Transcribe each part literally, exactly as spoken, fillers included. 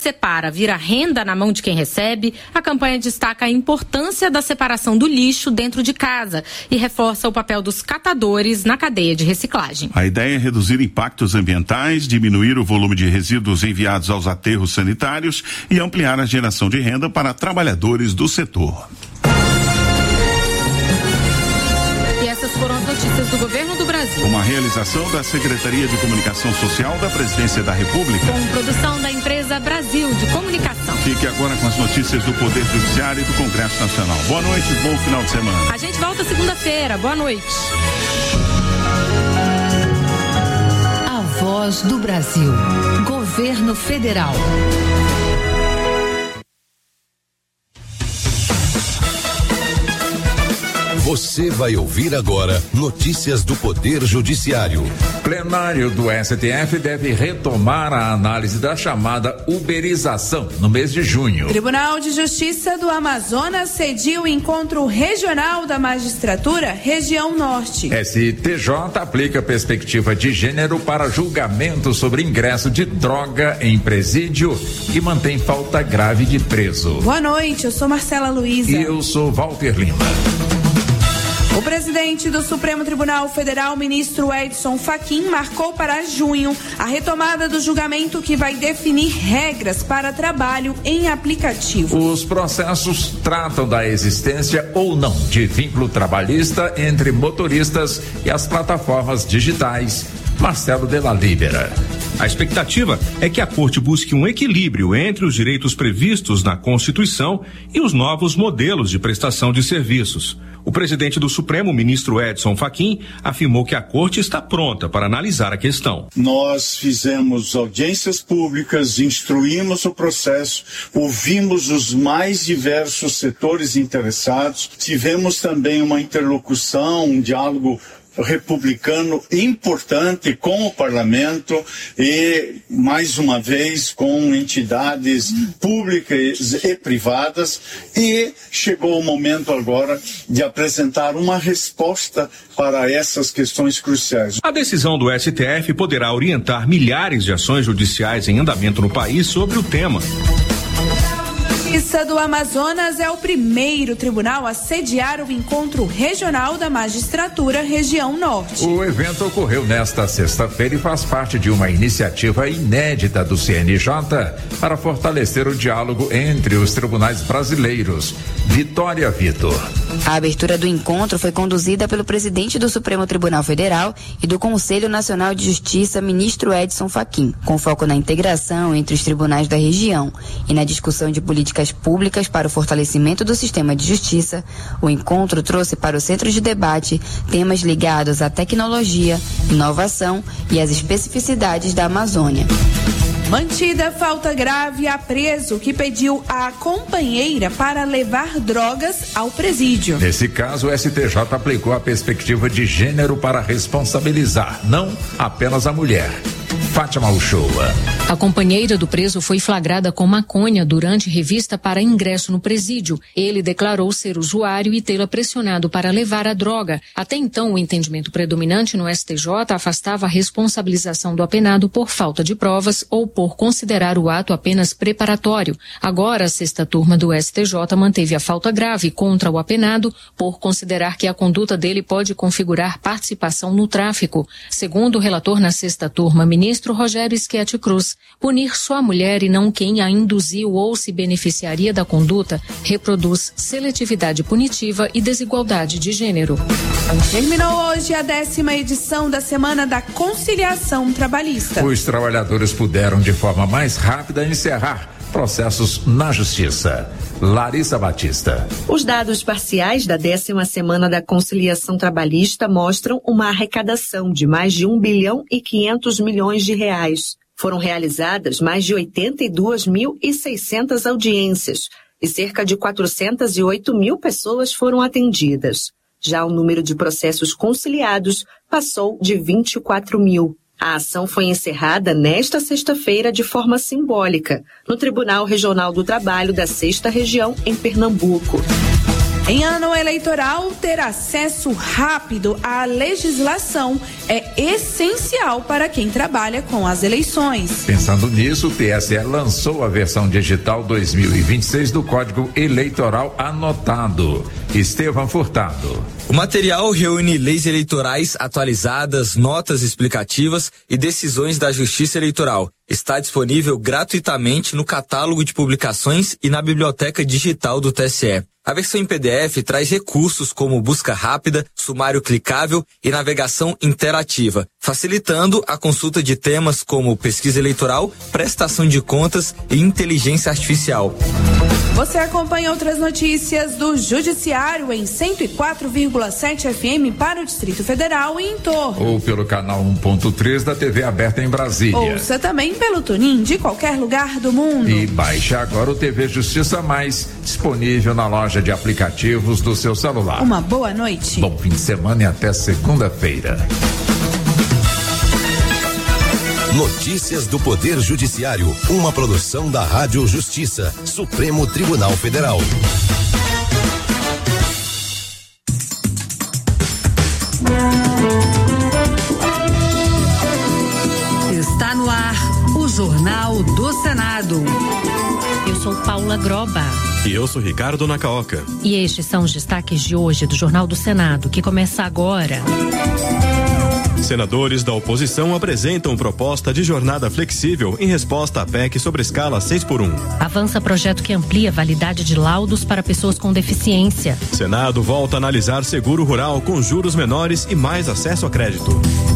Separa vira renda na mão de quem recebe, a campanha destaca a importância da separação do lixo dentro de casa e reforça o papel dos catadores na cadeia de reciclagem. A ideia é reduzir impactos ambientais, diminuir o volume de resíduos enviados aos aterros sanitários e ampliar a geração de renda para trabalhadores do setor. E essas foram as notícias do Governo do Brasil. Uma realização da Secretaria de Comunicação Social da Presidência da República. Com produção da empresa Brasil de Comunicação. Fique agora com as notícias do Poder Judiciário e do Congresso Nacional. Boa noite, bom final de semana. A gente volta segunda-feira. Boa noite. A Voz do Brasil. Governo Federal. Você vai ouvir agora notícias do Poder Judiciário. Plenário do S T F deve retomar a análise da chamada uberização no mês de junho. Tribunal de Justiça do Amazonas cedia o encontro regional da magistratura, região norte. S T J aplica perspectiva de gênero para julgamento sobre ingresso de droga em presídio e mantém falta grave de preso. Boa noite, eu sou Marcela Luiza. E eu sou Walter Lima. O presidente do Supremo Tribunal Federal, ministro Edson Fachin, marcou para junho a retomada do julgamento que vai definir regras para trabalho em aplicativo. Os processos tratam da existência ou não de vínculo trabalhista entre motoristas e as plataformas digitais. Marcelo Della Libera. A expectativa é que a Corte busque um equilíbrio entre os direitos previstos na Constituição e os novos modelos de prestação de serviços. O presidente do Supremo, ministro Edson Fachin, afirmou que a Corte está pronta para analisar a questão. Nós fizemos audiências públicas, instruímos o processo, ouvimos os mais diversos setores interessados, tivemos também uma interlocução, um diálogo republicano importante com o parlamento e, mais uma vez, com entidades públicas e privadas, e chegou o momento agora de apresentar uma resposta para essas questões cruciais. A decisão do S T F poderá orientar milhares de ações judiciais em andamento no país sobre o tema. A Justiça do Amazonas é o primeiro tribunal a sediar o encontro regional da magistratura região norte. O evento ocorreu nesta sexta-feira e faz parte de uma iniciativa inédita do C N J para fortalecer o diálogo entre os tribunais brasileiros. Vitória Vitor. A abertura do encontro foi conduzida pelo presidente do Supremo Tribunal Federal e do Conselho Nacional de Justiça, ministro Edson Fachin, com foco na integração entre os tribunais da região e na discussão de políticas públicas para o fortalecimento do sistema de justiça. O encontro trouxe para o centro de debate temas ligados à tecnologia, inovação e às especificidades da Amazônia. Mantida falta grave a preso que pediu a companheira para levar drogas ao presídio. Nesse caso, o S T J aplicou a perspectiva de gênero para responsabilizar, não apenas a mulher. Fátima Uchoa. A companheira do preso foi flagrada com maconha durante revista para ingresso no presídio. Ele declarou ser usuário e tê-la pressionado para levar a droga. Até então, o entendimento predominante no S T J afastava a responsabilização do apenado por falta de provas ou por considerar o ato apenas preparatório. Agora, a sexta turma do S T J manteve a falta grave contra o apenado por considerar que a conduta dele pode configurar participação no tráfico. Segundo o relator na sexta turma, ministro Rogério Schetti Cruz, punir só a mulher e não quem a induziu ou se beneficiaria da conduta reproduz seletividade punitiva e desigualdade de gênero. Terminou hoje a décima edição da Semana da Conciliação Trabalhista. Os trabalhadores puderam de forma mais rápida encerrar processos na Justiça. Larissa Batista. Os dados parciais da décima Semana da Conciliação Trabalhista mostram uma arrecadação de mais de um bilhão e quinhentos milhões de reais. Foram realizadas mais de oitenta e duas mil e seiscentas audiências e cerca de quatrocentas e oito mil pessoas foram atendidas. Já o número de processos conciliados passou de vinte e quatro mil. A ação foi encerrada nesta sexta-feira de forma simbólica, no Tribunal Regional do Trabalho da Sexta Região, em Pernambuco. Em ano eleitoral, ter acesso rápido à legislação é essencial para quem trabalha com as eleições. Pensando nisso, o T S E lançou a versão digital dois mil e vinte e seis do Código Eleitoral anotado. Estevão Furtado. O material reúne leis eleitorais atualizadas, notas explicativas e decisões da Justiça Eleitoral. Está disponível gratuitamente no catálogo de publicações e na biblioteca digital do T S E. A versão em P D F traz recursos como busca rápida, sumário clicável e navegação interativa, facilitando a consulta de temas como pesquisa eleitoral, prestação de contas e inteligência artificial. Você acompanha outras notícias do Judiciário em cento e quatro vírgula sete F M para o Distrito Federal e em torno. Ou pelo canal um ponto três da T V aberta em Brasília. Ouça também pelo Tunin de qualquer lugar do mundo. E baixe agora o T V Justiça Mais, disponível na loja de aplicativos do seu celular. Uma boa noite. Bom fim de semana e até segunda-feira. Notícias do Poder Judiciário, uma produção da Rádio Justiça, Supremo Tribunal Federal. Está no ar o Jornal do Senado. Eu sou Paula Groba. E eu sou Ricardo Nacaoca. E estes são os destaques de hoje do Jornal do Senado, que começa agora. Senadores da oposição apresentam proposta de jornada flexível em resposta à P E C sobre escala seis por um. Avança projeto que amplia a validade de laudos para pessoas com deficiência. Senado volta a analisar seguro rural com juros menores e mais acesso a crédito.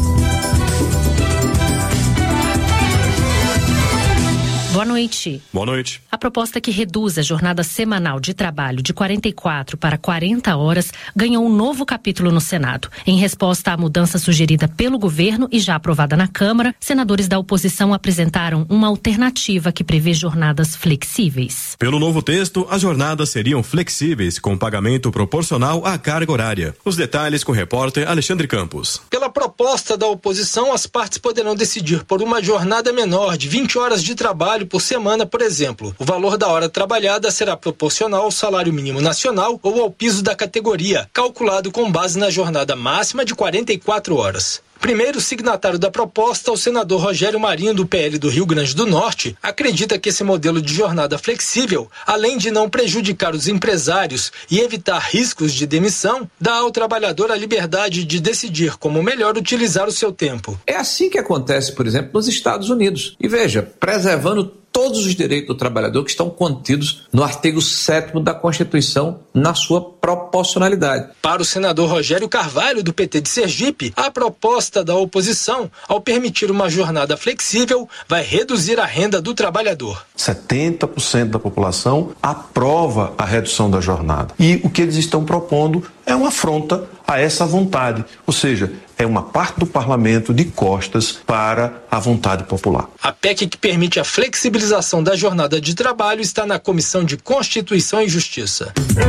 Boa noite. Boa noite. A proposta que reduz a jornada semanal de trabalho de quarenta e quatro para quarenta horas ganhou um novo capítulo no Senado. Em resposta à mudança sugerida pelo governo e já aprovada na Câmara, senadores da oposição apresentaram uma alternativa que prevê jornadas flexíveis. Pelo novo texto, as jornadas seriam flexíveis, com pagamento proporcional à carga horária. Os detalhes com o repórter Alexandre Campos. Pela proposta da oposição, as partes poderão decidir por uma jornada menor de vinte horas de trabalho por semana, por exemplo. O valor da hora trabalhada será proporcional ao salário mínimo nacional ou ao piso da categoria, calculado com base na jornada máxima de quarenta e quatro horas. Primeiro signatário da proposta, o senador Rogério Marinho, do P L do Rio Grande do Norte, acredita que esse modelo de jornada flexível, além de não prejudicar os empresários e evitar riscos de demissão, dá ao trabalhador a liberdade de decidir como melhor utilizar o seu tempo. É assim que acontece, por exemplo, nos Estados Unidos. E veja, preservando todos os direitos do trabalhador que estão contidos no artigo sétimo da Constituição na sua proporcionalidade. Para o senador Rogério Carvalho, do P T de Sergipe, a proposta da oposição, ao permitir uma jornada flexível, vai reduzir a renda do trabalhador. setenta por cento da população aprova a redução da jornada. E o que eles estão propondo é uma afronta a essa vontade, ou seja, é uma parte do parlamento de costas para a vontade popular. A P E C que permite a flexibilização da jornada de trabalho está na Comissão de Constituição e Justiça.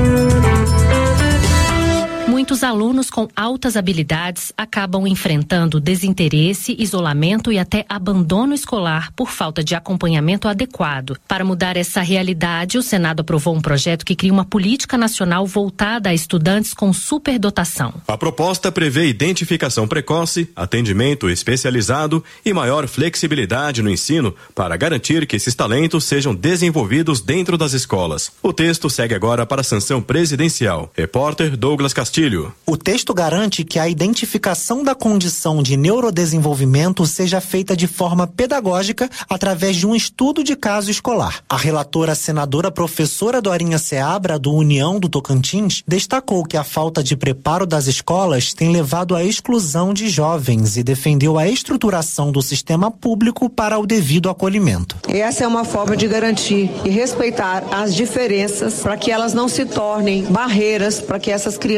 Muitos alunos com altas habilidades acabam enfrentando desinteresse, isolamento e até abandono escolar por falta de acompanhamento adequado. Para mudar essa realidade, o Senado aprovou um projeto que cria uma política nacional voltada a estudantes com superdotação. A proposta prevê identificação precoce, atendimento especializado e maior flexibilidade no ensino para garantir que esses talentos sejam desenvolvidos dentro das escolas. O texto segue agora para a sanção presidencial. Repórter Douglas Castilho. O texto garante que a identificação da condição de neurodesenvolvimento seja feita de forma pedagógica através de um estudo de caso escolar. A relatora senadora professora Dorinha Seabra, do União do Tocantins, destacou que a falta de preparo das escolas tem levado à exclusão de jovens e defendeu a estruturação do sistema público para o devido acolhimento. Essa é uma forma de garantir e respeitar as diferenças para que elas não se tornem barreiras para que essas crianças e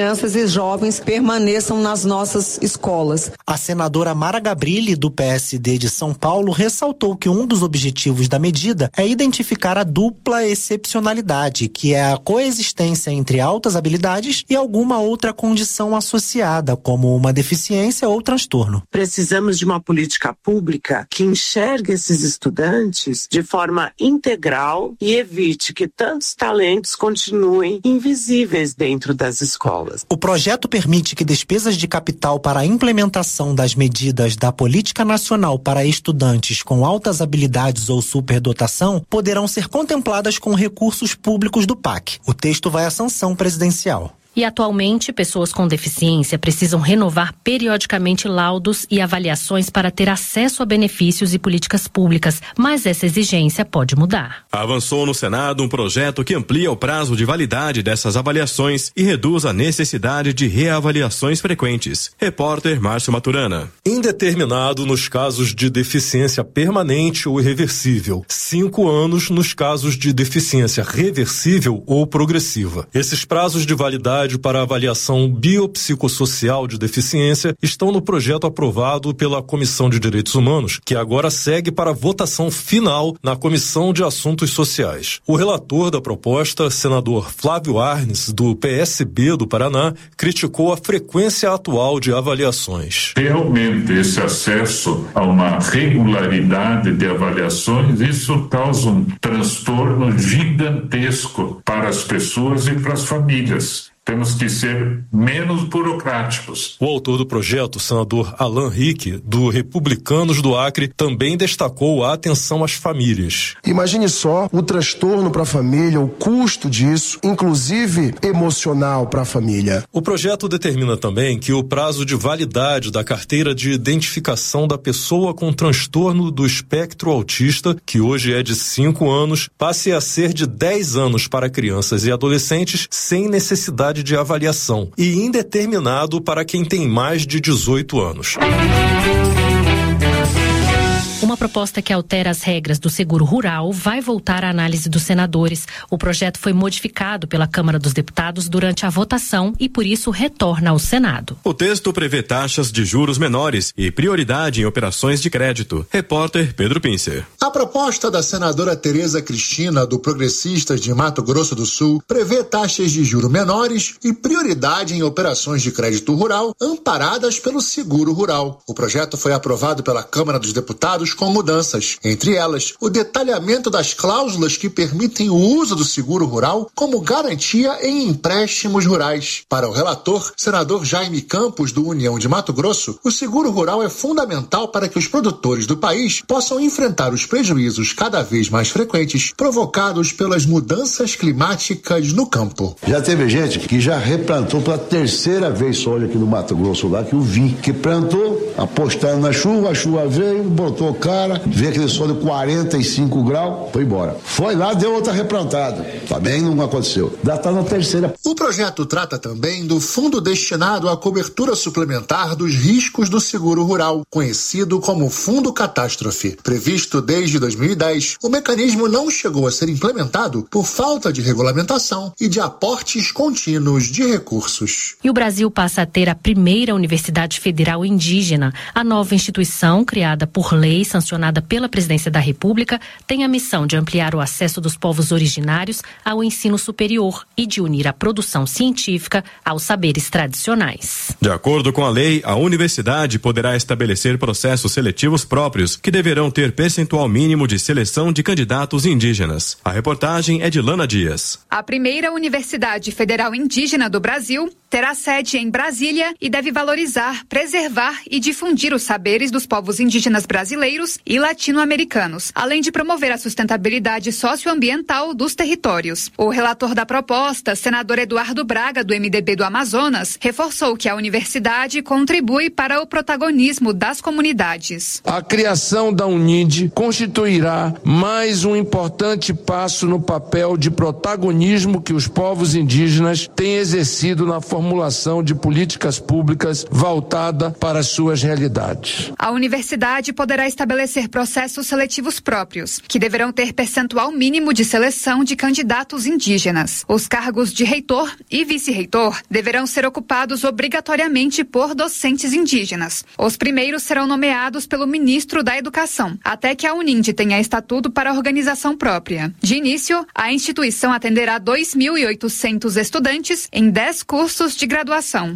esses jovens permaneçam nas nossas escolas. A senadora Mara Gabrilli, do P S D de São Paulo, ressaltou que um dos objetivos da medida é identificar a dupla excepcionalidade, que é a coexistência entre altas habilidades e alguma outra condição associada, como uma deficiência ou transtorno. Precisamos de uma política pública que enxergue esses estudantes de forma integral e evite que tantos talentos continuem invisíveis dentro das escolas. O projeto permite que despesas de capital para a implementação das medidas da Política Nacional para Estudantes com Altas Habilidades ou Superdotação poderão ser contempladas com recursos públicos do P A C. O texto vai à sanção presidencial. E atualmente, pessoas com deficiência precisam renovar periodicamente laudos e avaliações para ter acesso a benefícios e políticas públicas, mas essa exigência pode mudar. Avançou no Senado um projeto que amplia o prazo de validade dessas avaliações e reduz a necessidade de reavaliações frequentes. Repórter Márcio Maturana. Indeterminado nos casos de deficiência permanente ou irreversível. Cinco anos nos casos de deficiência reversível ou progressiva. Esses prazos de validade para avaliação biopsicossocial de deficiência estão no projeto aprovado pela Comissão de Direitos Humanos, que agora segue para votação final na Comissão de Assuntos Sociais. O relator da proposta, senador Flávio Arnes, do P S B do Paraná, criticou a frequência atual de avaliações. Realmente, esse acesso a uma regularidade de avaliações, isso causa um transtorno gigantesco para as pessoas e para as famílias. Temos que ser menos burocráticos. O autor do projeto, o senador Alan Rick, do Republicanos do Acre, também destacou a atenção às famílias. Imagine só o transtorno para a família, o custo disso, inclusive emocional para a família. O projeto determina também que o prazo de validade da carteira de identificação da pessoa com transtorno do espectro autista, que hoje é de cinco anos, passe a ser de dez anos para crianças e adolescentes sem necessidade de avaliação e indeterminado para quem tem mais de dezoito anos. Uma proposta que altera as regras do seguro rural vai voltar à análise dos senadores. O projeto foi modificado pela Câmara dos Deputados durante a votação e, por isso, retorna ao Senado. O texto prevê taxas de juros menores e prioridade em operações de crédito. Repórter Pedro Pincer. A proposta da senadora Tereza Cristina, do Progressistas de Mato Grosso do Sul, prevê taxas de juros menores e prioridade em operações de crédito rural amparadas pelo seguro rural. O projeto foi aprovado pela Câmara dos Deputados com mudanças, entre elas o detalhamento das cláusulas que permitem o uso do seguro rural como garantia em empréstimos rurais. Para o relator, senador Jaime Campos, do União de Mato Grosso, o seguro rural é fundamental para que os produtores do país possam enfrentar os prejuízos cada vez mais frequentes provocados pelas mudanças climáticas no campo. Já teve gente que já replantou pela terceira vez soja aqui no Mato Grosso, lá que eu vi, que plantou, apostando na chuva, a chuva veio, botou cara, veio aquele sol de quarenta e cinco graus, foi embora. Foi lá, deu outra replantada. Também não aconteceu. Já está na terceira. O projeto trata também do fundo destinado à cobertura suplementar dos riscos do seguro rural, conhecido como Fundo Catástrofe. Previsto desde dois mil e dez, o mecanismo não chegou a ser implementado por falta de regulamentação e de aportes contínuos de recursos. E o Brasil passa a ter a primeira Universidade Federal Indígena. A nova instituição, criada por lei, sancionada pela Presidência da República, tem a missão de ampliar o acesso dos povos originários ao ensino superior e de unir a produção científica aos saberes tradicionais. De acordo com a lei, a universidade poderá estabelecer processos seletivos próprios, que deverão ter percentual mínimo de seleção de candidatos indígenas. A reportagem é de Lana Dias. A primeira Universidade Federal Indígena do Brasil terá sede em Brasília e deve valorizar, preservar e difundir os saberes dos povos indígenas brasileiros e latino-americanos, além de promover a sustentabilidade socioambiental dos territórios. O relator da proposta, senador Eduardo Braga, do M D B do Amazonas, reforçou que a universidade contribui para o protagonismo das comunidades. A criação da UNID constituirá mais um importante passo no papel de protagonismo que os povos indígenas têm exercido na formação formulação de políticas públicas voltada para as suas realidades. A universidade poderá estabelecer processos seletivos próprios, que deverão ter percentual mínimo de seleção de candidatos indígenas. Os cargos de reitor e vice-reitor deverão ser ocupados obrigatoriamente por docentes indígenas. Os primeiros serão nomeados pelo ministro da Educação, até que a Uninde tenha estatuto para organização própria. De início, a instituição atenderá dois mil e oitocentos estudantes em dez cursos de graduação.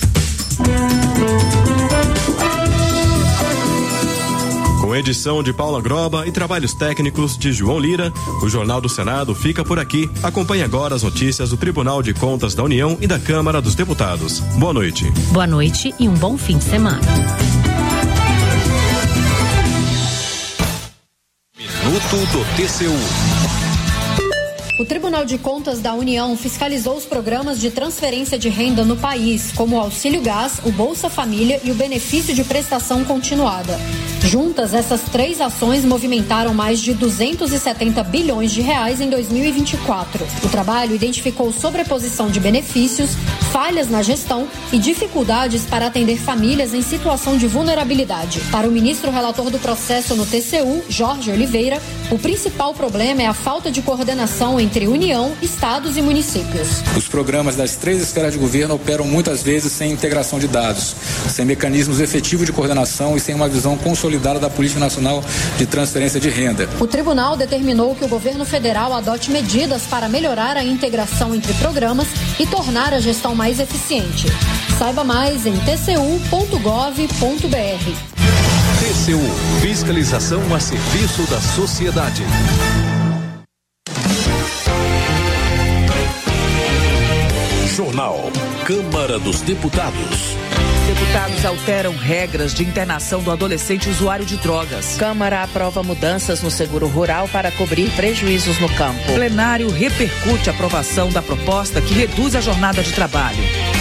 Com edição de Paula Groba e trabalhos técnicos de João Lira, o Jornal do Senado fica por aqui. Acompanhe agora as notícias do Tribunal de Contas da União e da Câmara dos Deputados. Boa noite. Boa noite e um bom fim de semana. Minuto do T C U. O Tribunal de Contas da União fiscalizou os programas de transferência de renda no país, como o Auxílio Gás, o Bolsa Família e o Benefício de Prestação Continuada. Juntas, essas três ações movimentaram mais de duzentos e setenta bilhões de reais em dois mil e vinte e quatro. O trabalho identificou sobreposição de benefícios, falhas na gestão e dificuldades para atender famílias em situação de vulnerabilidade. Para o ministro relator do processo no T C U, Jorge Oliveira, o principal problema é a falta de coordenação entre União, estados e municípios. Os programas das três esferas de governo operam muitas vezes sem integração de dados, sem mecanismos efetivos de coordenação e sem uma visão consolidada da Política Nacional de Transferência de Renda. O tribunal determinou que o governo federal adote medidas para melhorar a integração entre programas e tornar a gestão mais eficiente. Saiba mais em t c u ponto gov ponto b r. T C U, fiscalização a serviço da sociedade. Jornal Câmara dos Deputados. Deputados alteram regras de internação do adolescente usuário de drogas. Câmara aprova mudanças no seguro rural para cobrir prejuízos no campo. Plenário repercute a aprovação da proposta que reduz a jornada de trabalho.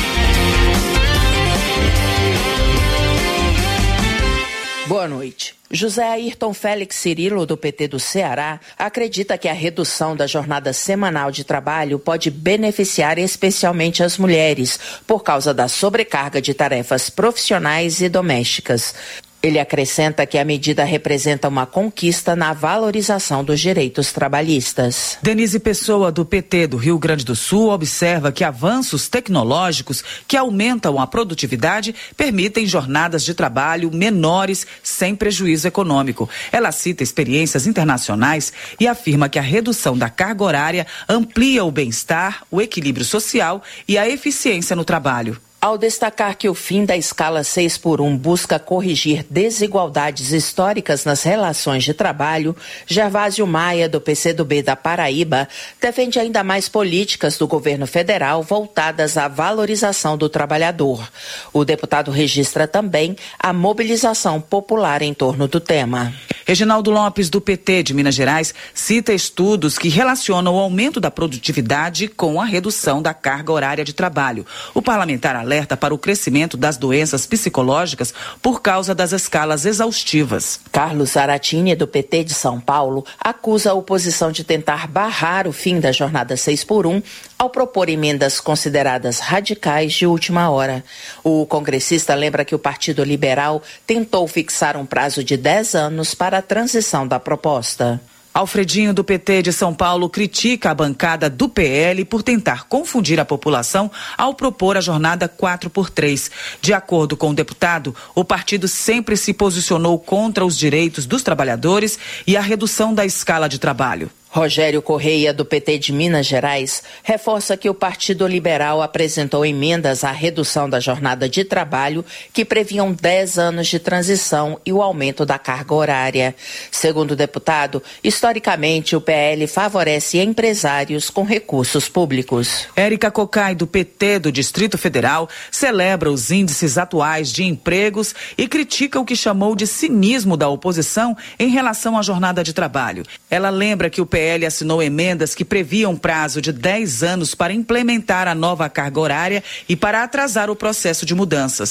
Boa noite. José Ayrton Félix Cirilo, do P T do Ceará, acredita que a redução da jornada semanal de trabalho pode beneficiar especialmente as mulheres, por causa da sobrecarga de tarefas profissionais e domésticas. Ele acrescenta que a medida representa uma conquista na valorização dos direitos trabalhistas. Denise Pessoa, do P T do Rio Grande do Sul, observa que avanços tecnológicos que aumentam a produtividade permitem jornadas de trabalho menores sem prejuízo econômico. Ela cita experiências internacionais e afirma que a redução da carga horária amplia o bem-estar, o equilíbrio social e a eficiência no trabalho. Ao destacar que o fim da escala seis por um busca corrigir desigualdades históricas nas relações de trabalho, Gervásio Maia, do P C do B da Paraíba, defende ainda mais políticas do governo federal voltadas à valorização do trabalhador. O deputado registra também a mobilização popular em torno do tema. Reginaldo Lopes, do P T de Minas Gerais, cita estudos que relacionam o aumento da produtividade com a redução da carga horária de trabalho. O parlamentar alerta para o crescimento das doenças psicológicas por causa das escalas exaustivas. Carlos Zaratini, do P T de São Paulo, acusa a oposição de tentar barrar o fim da jornada seis por um ao propor emendas consideradas radicais de última hora. O congressista lembra que o Partido Liberal tentou fixar um prazo de dez anos para a transição da proposta. Alfredinho, do P T de São Paulo, critica a bancada do P L por tentar confundir a população ao propor a jornada quatro por três. De acordo com o deputado, o partido sempre se posicionou contra os direitos dos trabalhadores e a redução da escala de trabalho. Rogério Correia, do P T de Minas Gerais, reforça que o Partido Liberal apresentou emendas à redução da jornada de trabalho que previam dez anos de transição e o aumento da carga horária. Segundo o deputado, historicamente o P L favorece empresários com recursos públicos. Érica Cocai, do P T do Distrito Federal, celebra os índices atuais de empregos e critica o que chamou de cinismo da oposição em relação à jornada de trabalho. Ela lembra que o P L assinou emendas que previam um prazo de dez anos para implementar a nova carga horária e para atrasar o processo de mudanças.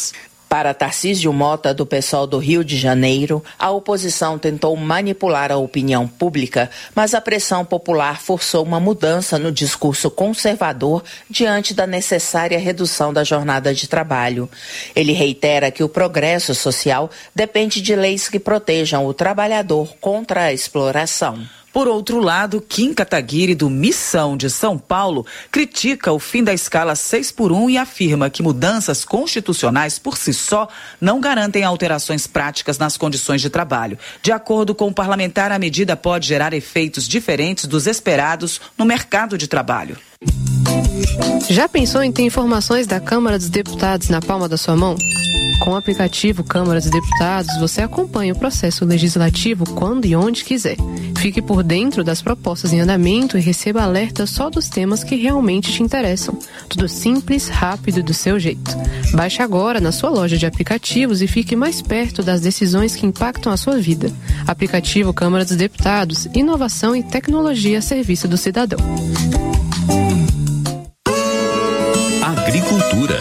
Para Tarcísio Mota, do PSOL do Rio de Janeiro, a oposição tentou manipular a opinião pública, mas a pressão popular forçou uma mudança no discurso conservador diante da necessária redução da jornada de trabalho. Ele reitera que o progresso social depende de leis que protejam o trabalhador contra a exploração. Por outro lado, Kim Kataguiri, do Missão de São Paulo, critica o fim da escala seis por um e afirma que mudanças constitucionais por si só não garantem alterações práticas nas condições de trabalho. De acordo com o parlamentar, a medida pode gerar efeitos diferentes dos esperados no mercado de trabalho. Já pensou em ter informações da Câmara dos Deputados na palma da sua mão? Com o aplicativo Câmara dos Deputados, você acompanha o processo legislativo quando e onde quiser. Fique por dentro das propostas em andamento e receba alertas só dos temas que realmente te interessam. Tudo simples, rápido e do seu jeito. Baixe agora na sua loja de aplicativos e fique mais perto das decisões que impactam a sua vida. Aplicativo Câmara dos Deputados, inovação e tecnologia a serviço do cidadão. Agricultura.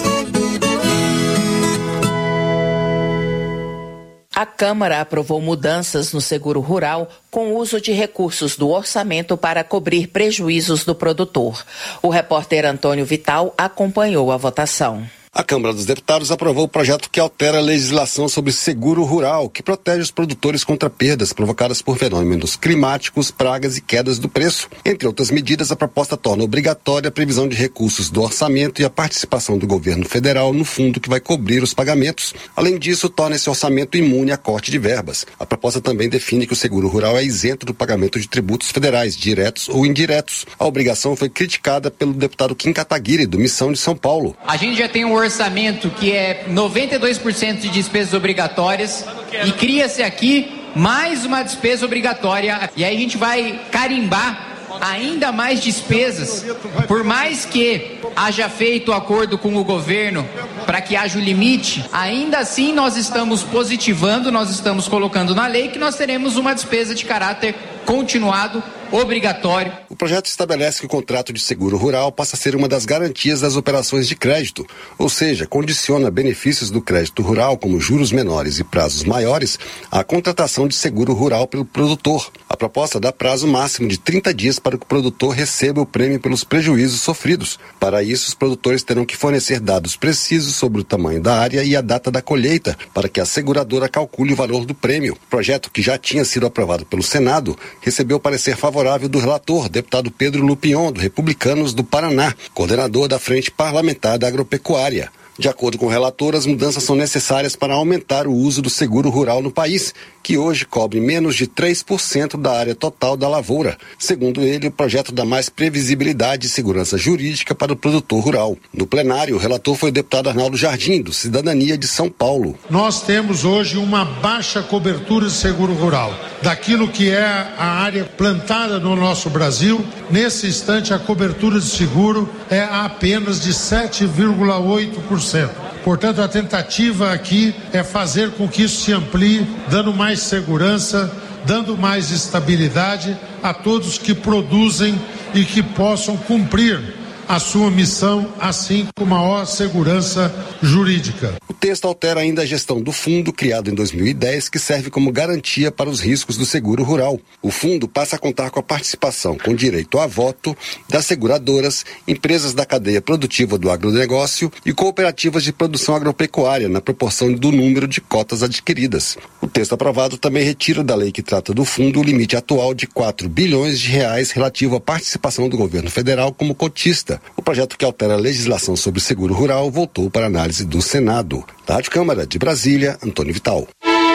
A Câmara aprovou mudanças no seguro rural com o uso de recursos do orçamento para cobrir prejuízos do produtor. O repórter Antônio Vital acompanhou a votação. A Câmara dos Deputados aprovou o projeto que altera a legislação sobre seguro rural, que protege os produtores contra perdas provocadas por fenômenos climáticos, pragas e quedas do preço. Entre outras medidas, a proposta torna obrigatória a previsão de recursos do orçamento e a participação do governo federal no fundo que vai cobrir os pagamentos. Além disso, torna esse orçamento imune a corte de verbas. A proposta também define que o seguro rural é isento do pagamento de tributos federais, diretos ou indiretos. A obrigação foi criticada pelo deputado Kim Kataguiri, do Missão de São Paulo. A gente já tem um orçamento que é noventa e dois por cento de despesas obrigatórias e cria-se aqui mais uma despesa obrigatória e aí a gente vai carimbar ainda mais despesas, por mais que haja feito acordo com o governo para que haja o limite, ainda assim nós estamos positivando, nós estamos colocando na lei que nós teremos uma despesa de caráter continuado, obrigatório. O projeto estabelece que o contrato de seguro rural passa a ser uma das garantias das operações de crédito, ou seja, condiciona benefícios do crédito rural, como juros menores e prazos maiores, à contratação de seguro rural pelo produtor. A proposta dá prazo máximo de trinta dias para que o produtor receba o prêmio pelos prejuízos sofridos. Para isso, os produtores terão que fornecer dados precisos sobre o tamanho da área e a data da colheita, para que a seguradora calcule o valor do prêmio. O projeto, que já tinha sido aprovado pelo Senado, recebeu parecer favorável do relator, deputado Pedro Lupion, do Republicanos do Paraná, coordenador da Frente Parlamentar da Agropecuária. De acordo com o relator, as mudanças são necessárias para aumentar o uso do seguro rural no país, que hoje cobre menos de três por cento da área total da lavoura. Segundo ele, o projeto dá mais previsibilidade e segurança jurídica para o produtor rural. No plenário, o relator foi o deputado Arnaldo Jardim, do Cidadania de São Paulo. Nós temos hoje uma baixa cobertura de seguro rural. Daquilo que é a área plantada no nosso Brasil, nesse instante a cobertura de seguro é apenas de sete vírgula oito por cento. Portanto, a tentativa aqui é fazer com que isso se amplie, dando mais segurança, dando mais estabilidade a todos que produzem e que possam cumprir a sua missão, assim com maior segurança jurídica. O texto altera ainda a gestão do fundo, criado em dois mil e dez, que serve como garantia para os riscos do seguro rural. O fundo passa a contar com a participação, com direito a voto, das seguradoras, empresas da cadeia produtiva do agronegócio e cooperativas de produção agropecuária, na proporção do número de cotas adquiridas. O texto aprovado também retira da lei que trata do fundo o limite atual de quatro bilhões de reais relativo à participação do governo federal como cotista. O projeto que altera a legislação sobre seguro rural voltou para análise do Senado. Da Rádio Câmara de Brasília, Antônio Vital.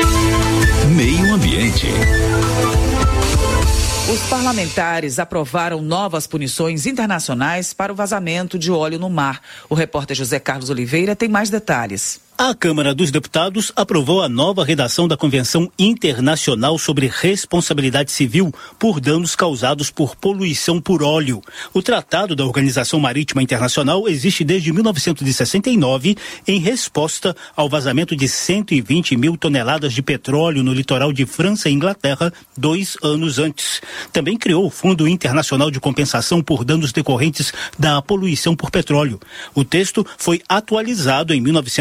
Meio Ambiente. Os parlamentares aprovaram novas punições internacionais para o vazamento de óleo no mar. O repórter José Carlos Oliveira tem mais detalhes. A Câmara dos Deputados aprovou a nova redação da Convenção Internacional sobre Responsabilidade Civil por danos causados por poluição por óleo. O Tratado da Organização Marítima Internacional existe desde mil novecentos e sessenta e nove em resposta ao vazamento de cento e vinte mil toneladas de petróleo no litoral de França e Inglaterra dois anos antes. Também criou o Fundo Internacional de Compensação por Danos Decorrentes da Poluição por Petróleo. O texto foi atualizado em mil novecentos e noventa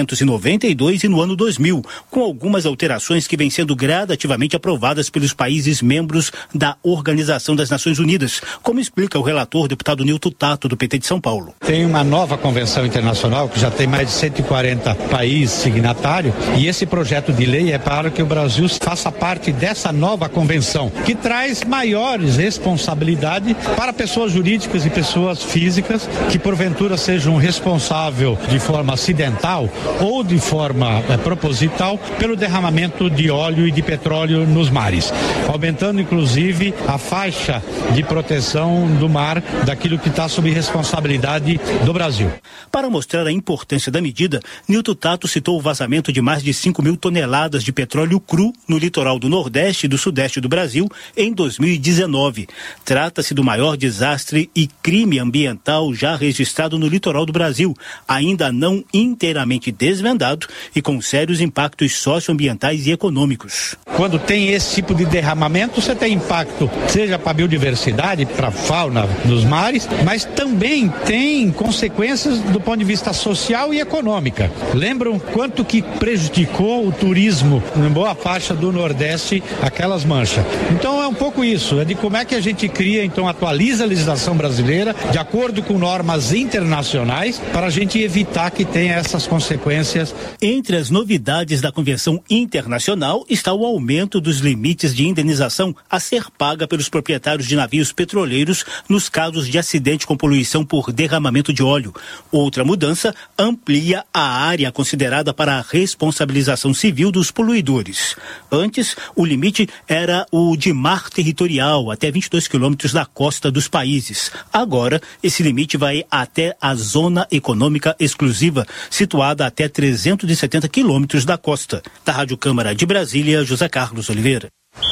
noventa e dois e no ano dois mil, com algumas alterações que vêm sendo gradativamente aprovadas pelos países membros da Organização das Nações Unidas, como explica o relator, deputado Nilton Tato, do P T de São Paulo. Tem uma nova convenção internacional que já tem mais de cento e quarenta países signatários, e esse projeto de lei é para que o Brasil faça parte dessa nova convenção, que traz maiores responsabilidades para pessoas jurídicas e pessoas físicas que porventura sejam responsáveis de forma acidental ou de forma é, proposital pelo derramamento de óleo e de petróleo nos mares, aumentando inclusive a faixa de proteção do mar daquilo que está sob responsabilidade do Brasil. Para mostrar a importância da medida, Nilton Tato citou o vazamento de mais de cinco mil toneladas de petróleo cru no litoral do Nordeste e do Sudeste do Brasil em dois mil e dezenove. Trata-se do maior desastre e crime ambiental já registrado no litoral do Brasil, ainda não inteiramente desvendado e com sérios impactos socioambientais e econômicos. Quando tem esse tipo de derramamento, você tem impacto, seja para a biodiversidade, para a fauna dos mares, mas também tem consequências do ponto de vista social e econômica. Lembram quanto que prejudicou o turismo em boa faixa do Nordeste, aquelas manchas? Então é um pouco isso, é de como é que a gente cria, então atualiza a legislação brasileira de acordo com normas internacionais para a gente evitar que tenha essas consequências. Entre as novidades da Convenção Internacional está o aumento dos limites de indenização a ser paga pelos proprietários de navios petroleiros nos casos de acidente com poluição por derramamento de óleo. Outra mudança amplia a área considerada para a responsabilização civil dos poluidores. Antes, o limite era o de mar territorial, até vinte e dois quilômetros da costa dos países. Agora, esse limite vai até a Zona Econômica Exclusiva, situada até trezentos e setenta quilômetros da costa. Da Rádio Câmara de Brasília, José Carlos Oliveira.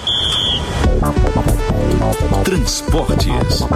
Transportes.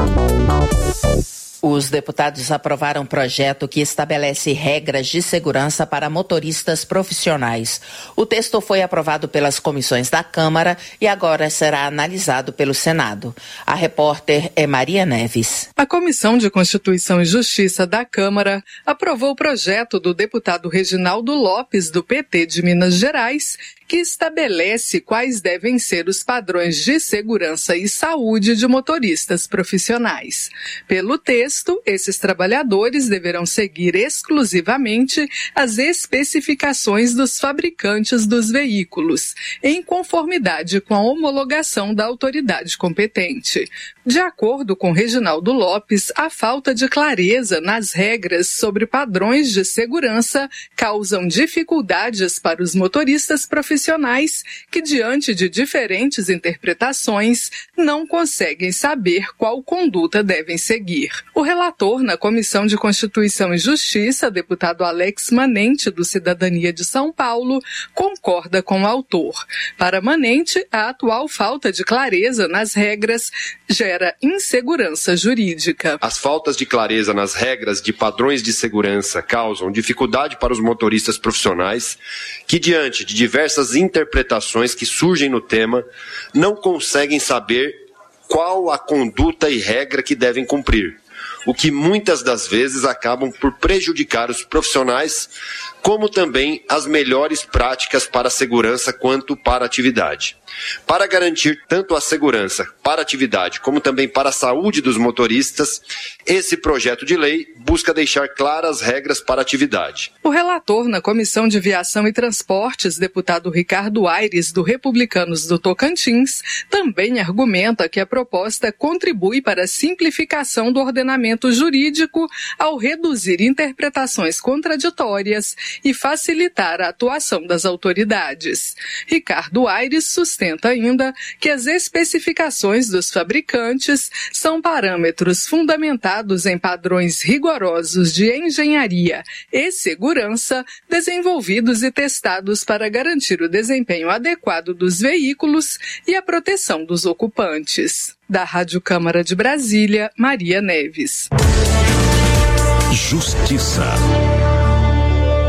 Os deputados aprovaram um projeto que estabelece regras de segurança para motoristas profissionais. O texto foi aprovado pelas comissões da Câmara e agora será analisado pelo Senado. A repórter é Maria Neves. A Comissão de Constituição e Justiça da Câmara aprovou o projeto do deputado Reginaldo Lopes, do P T de Minas Gerais, que estabelece quais devem ser os padrões de segurança e saúde de motoristas profissionais. Pelo texto, esses trabalhadores deverão seguir exclusivamente as especificações dos fabricantes dos veículos, em conformidade com a homologação da autoridade competente. De acordo com Reginaldo Lopes, a falta de clareza nas regras sobre padrões de segurança causam dificuldades para os motoristas profissionais que, diante de diferentes interpretações, não conseguem saber qual conduta devem seguir. O relator na Comissão de Constituição e Justiça, deputado Alex Manente, do Cidadania de São Paulo, concorda com o autor. Para Manente, a atual falta de clareza nas regras gera insegurança jurídica. As faltas de clareza nas regras de padrões de segurança causam dificuldade para os motoristas profissionais que, diante de diversas interpretações que surgem no tema, não conseguem saber qual a conduta e regra que devem cumprir, o que muitas das vezes acabam por prejudicar os profissionais, como também as melhores práticas para a segurança quanto para a atividade. Para garantir tanto a segurança para a atividade como também para a saúde dos motoristas, esse projeto de lei busca deixar claras regras para a atividade. O relator na Comissão de Viação e Transportes, deputado Ricardo Aires, do Republicanos do Tocantins, também argumenta que a proposta contribui para a simplificação do ordenamento jurídico ao reduzir interpretações contraditórias e facilitar a atuação das autoridades. Ricardo Aires sustenta ainda que as especificações dos fabricantes são parâmetros fundamentados em padrões rigorosos de engenharia e segurança desenvolvidos e testados para garantir o desempenho adequado dos veículos e a proteção dos ocupantes. Da Rádio Câmara de Brasília, Maria Neves. Justiça.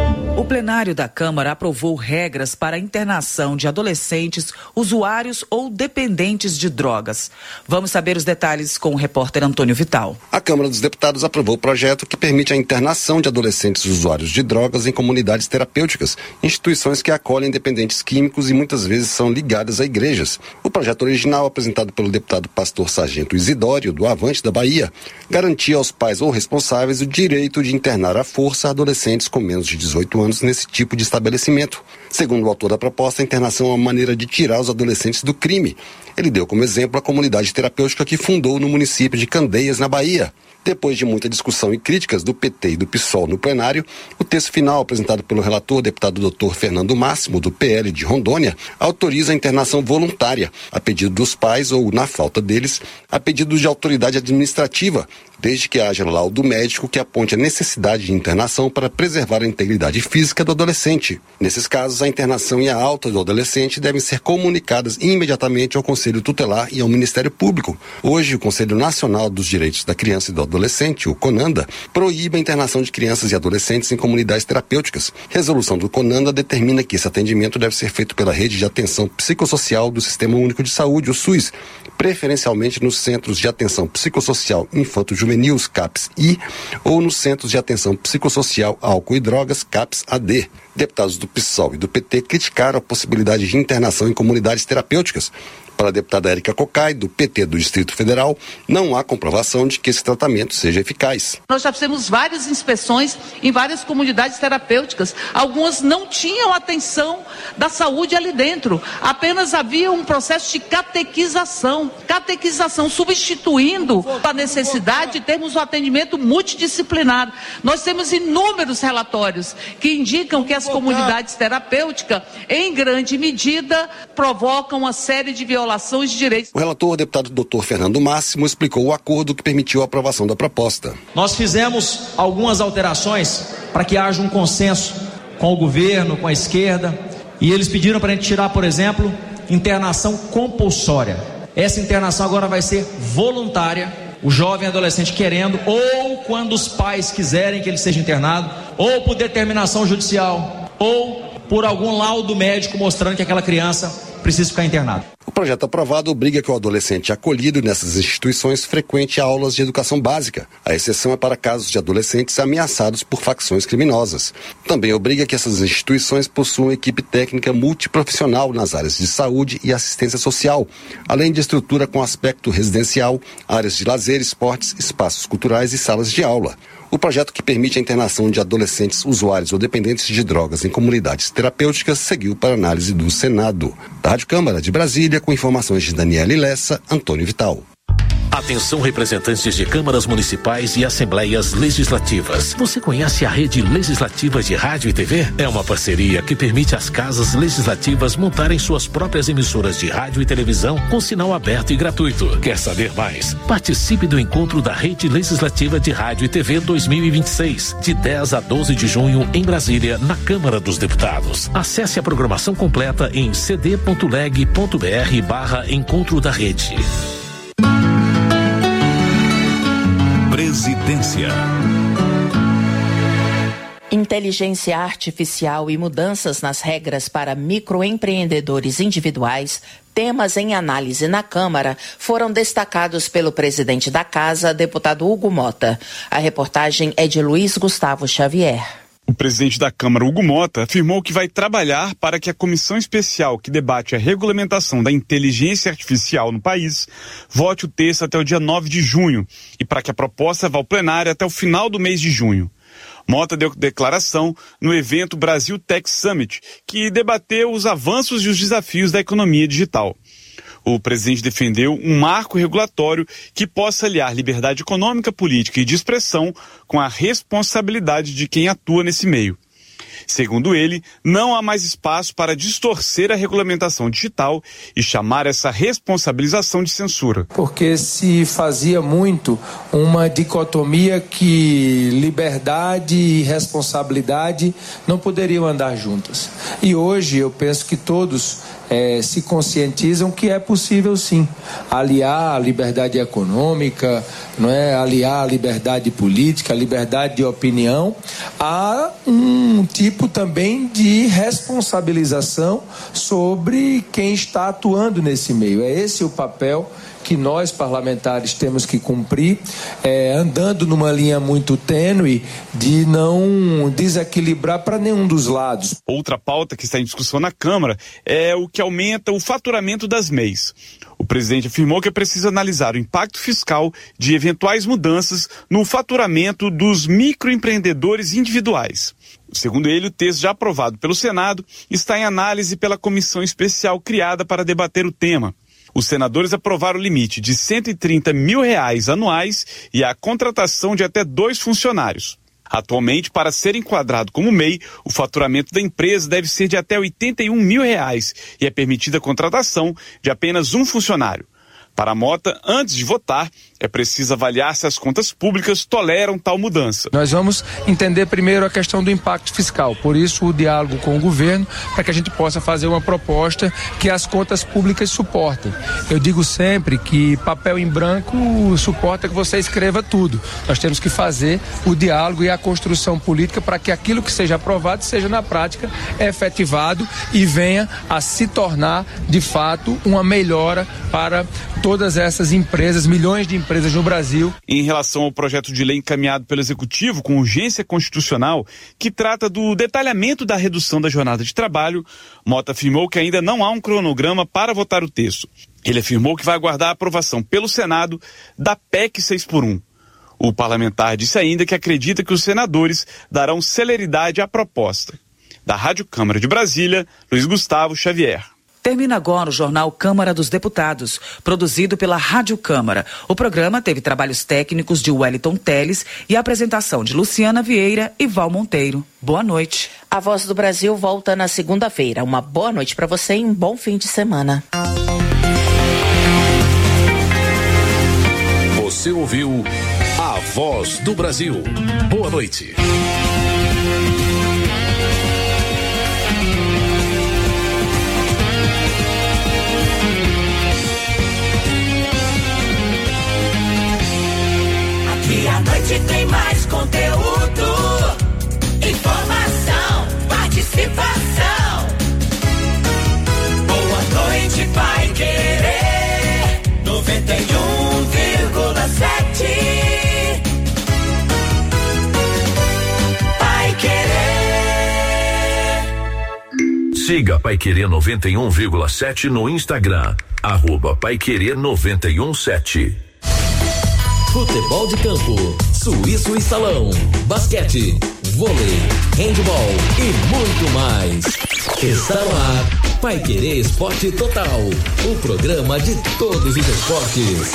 O plenário da Câmara aprovou regras para a internação de adolescentes, usuários ou dependentes de drogas. Vamos saber os detalhes com o repórter Antônio Vital. A Câmara dos Deputados aprovou o projeto que permite a internação de adolescentes usuários de drogas em comunidades terapêuticas, instituições que acolhem dependentes químicos e muitas vezes são ligadas a igrejas. O projeto original, apresentado pelo deputado pastor Sargento Isidório, do Avante da Bahia, garantia aos pais ou responsáveis o direito de internar à força adolescentes com menos de dezoito anos nesse tipo de estabelecimento. Segundo o autor da proposta, a internação é uma maneira de tirar os adolescentes do crime. Ele deu como exemplo a comunidade terapêutica que fundou no município de Candeias, na Bahia. Depois de muita discussão e críticas do P T e do PSOL no plenário, o texto final, apresentado pelo relator, deputado doutor Fernando Máximo, do P L de Rondônia, autoriza a internação voluntária, a pedido dos pais ou, na falta deles, a pedido de autoridade administrativa, desde que haja laudo médico que aponte a necessidade de internação para preservar a integridade física do adolescente. Nesses casos, a internação e a alta do adolescente devem ser comunicadas imediatamente ao Conselho Tutelar e ao Ministério Público. Hoje, o Conselho Nacional dos Direitos da Criança e do Adolescente, o CONANDA, proíbe a internação de crianças e adolescentes em comunidades terapêuticas. Resolução do CONANDA determina que esse atendimento deve ser feito pela Rede de Atenção Psicossocial do Sistema Único de Saúde, o SUS, preferencialmente nos Centros de Atenção Psicossocial Infanto-Juvenil, CAPS-I, ou nos Centros de Atenção Psicossocial Álcool e Drogas, CAPS-A D. Deputados do PSOL e do P T criticaram a possibilidade de internação em comunidades terapêuticas. Para a deputada Érica Cocai, do P T do Distrito Federal, não há comprovação de que esse tratamento seja eficaz. Nós já fizemos várias inspeções em várias comunidades terapêuticas. Algumas não tinham atenção da saúde ali dentro. Apenas havia um processo de catequização. Catequização, substituindo a necessidade de termos um atendimento multidisciplinar. Nós temos inúmeros relatórios que indicam que as comunidades terapêuticas, em grande medida, provocam uma série de violações de direitos. O relator, o deputado doutor Fernando Máximo, explicou o acordo que permitiu a aprovação da proposta. Nós fizemos algumas alterações para que haja um consenso com o governo, com a esquerda, e eles pediram para a gente tirar, por exemplo, internação compulsória. Essa internação agora vai ser voluntária, o jovem adolescente querendo, ou quando os pais quiserem que ele seja internado, ou por determinação judicial, ou por algum laudo médico mostrando que aquela criança precisa ficar internada. O projeto aprovado obriga que o adolescente acolhido nessas instituições frequente aulas de educação básica. A exceção é para casos de adolescentes ameaçados por facções criminosas. Também obriga que essas instituições possuam equipe técnica multiprofissional nas áreas de saúde e assistência social, além de estrutura com aspecto residencial, áreas de lazer, esportes, espaços culturais e salas de aula. O projeto que permite a internação de adolescentes usuários ou dependentes de drogas em comunidades terapêuticas seguiu para análise do Senado. Da Rádio Câmara de Brasília, com informações de Daniele Lessa, Antônio Vital. Atenção, representantes de câmaras municipais e assembleias legislativas. Você conhece a Rede Legislativa de Rádio e T V? É uma parceria que permite às casas legislativas montarem suas próprias emissoras de rádio e televisão com sinal aberto e gratuito. Quer saber mais? Participe do encontro da Rede Legislativa de Rádio e T V dois mil e vinte e seis, de dez a doze de junho, em Brasília, na Câmara dos Deputados. Acesse a programação completa em cd.leg.br barra Encontro da Rede. Presidência. Inteligência artificial e mudanças nas regras para microempreendedores individuais, temas em análise na Câmara, foram destacados pelo presidente da Casa, deputado Hugo Mota. A reportagem é de Luiz Gustavo Xavier. O presidente da Câmara, Hugo Mota, afirmou que vai trabalhar para que a comissão especial que debate a regulamentação da inteligência artificial no país vote o texto até o dia nove de junho e para que a proposta vá ao plenário até o final do mês de junho. Mota deu declaração no evento Brasil Tech Summit, que debateu os avanços e os desafios da economia digital. O presidente defendeu um marco regulatório que possa aliar liberdade econômica, política e de expressão com a responsabilidade de quem atua nesse meio. Segundo ele, não há mais espaço para distorcer a regulamentação digital e chamar essa responsabilização de censura. Porque se fazia muito uma dicotomia que liberdade e responsabilidade não poderiam andar juntas. E hoje eu penso que todos é, se conscientizam que é possível sim aliar a liberdade econômica, não é, aliar a liberdade política, a liberdade de opinião a um tipo também de responsabilização sobre quem está atuando nesse meio. É esse o papel que nós parlamentares temos que cumprir, é, andando numa linha muito tênue de não desequilibrar para nenhum dos lados. Outra pauta que está em discussão na Câmara é o que aumenta o faturamento das M E Is. O presidente afirmou que é preciso analisar o impacto fiscal de eventuais mudanças no faturamento dos microempreendedores individuais. Segundo ele, o texto já aprovado pelo Senado está em análise pela comissão especial criada para debater o tema. Os senadores aprovaram o limite de cento e trinta mil reais anuais e a contratação de até dois funcionários. Atualmente, para ser enquadrado como M E I, o faturamento da empresa deve ser de até oitenta e um mil reais e é permitida a contratação de apenas um funcionário. Para a Mota, antes de votar, é preciso avaliar se as contas públicas toleram tal mudança. Nós vamos entender primeiro a questão do impacto fiscal, por isso o diálogo com o governo, para que a gente possa fazer uma proposta que as contas públicas suportem. Eu digo sempre que papel em branco suporta que você escreva tudo. Nós temos que fazer o diálogo e a construção política para que aquilo que seja aprovado seja na prática efetivado e venha a se tornar de fato uma melhora para todas essas empresas, milhões de empresas no Brasil. Em relação ao projeto de lei encaminhado pelo Executivo com urgência constitucional, que trata do detalhamento da redução da jornada de trabalho, Mota afirmou que ainda não há um cronograma para votar o texto. Ele afirmou que vai aguardar a aprovação pelo Senado da P E C seis por um. O parlamentar disse ainda que acredita que os senadores darão celeridade à proposta. Da Rádio Câmara de Brasília, Luiz Gustavo Xavier. Termina agora o Jornal Câmara dos Deputados, produzido pela Rádio Câmara. O programa teve trabalhos técnicos de Wellington Teles e a apresentação de Luciana Vieira e Val Monteiro. Boa noite. A Voz do Brasil volta na segunda-feira. Uma boa noite para você e um bom fim de semana. Você ouviu A Voz do Brasil. Boa noite. E à noite tem mais conteúdo, informação, participação. Boa noite, Pai Querer, noventa e um vírgula sete. Pai Querer. Siga Pai Querer noventa e um vírgula sete no Instagram, arroba Pai Querer noventa e um sete. Futebol de campo, suíço e salão, basquete, vôlei, handebol e muito mais. Está no ar, Pai Querer Esporte Total, o programa de todos os esportes.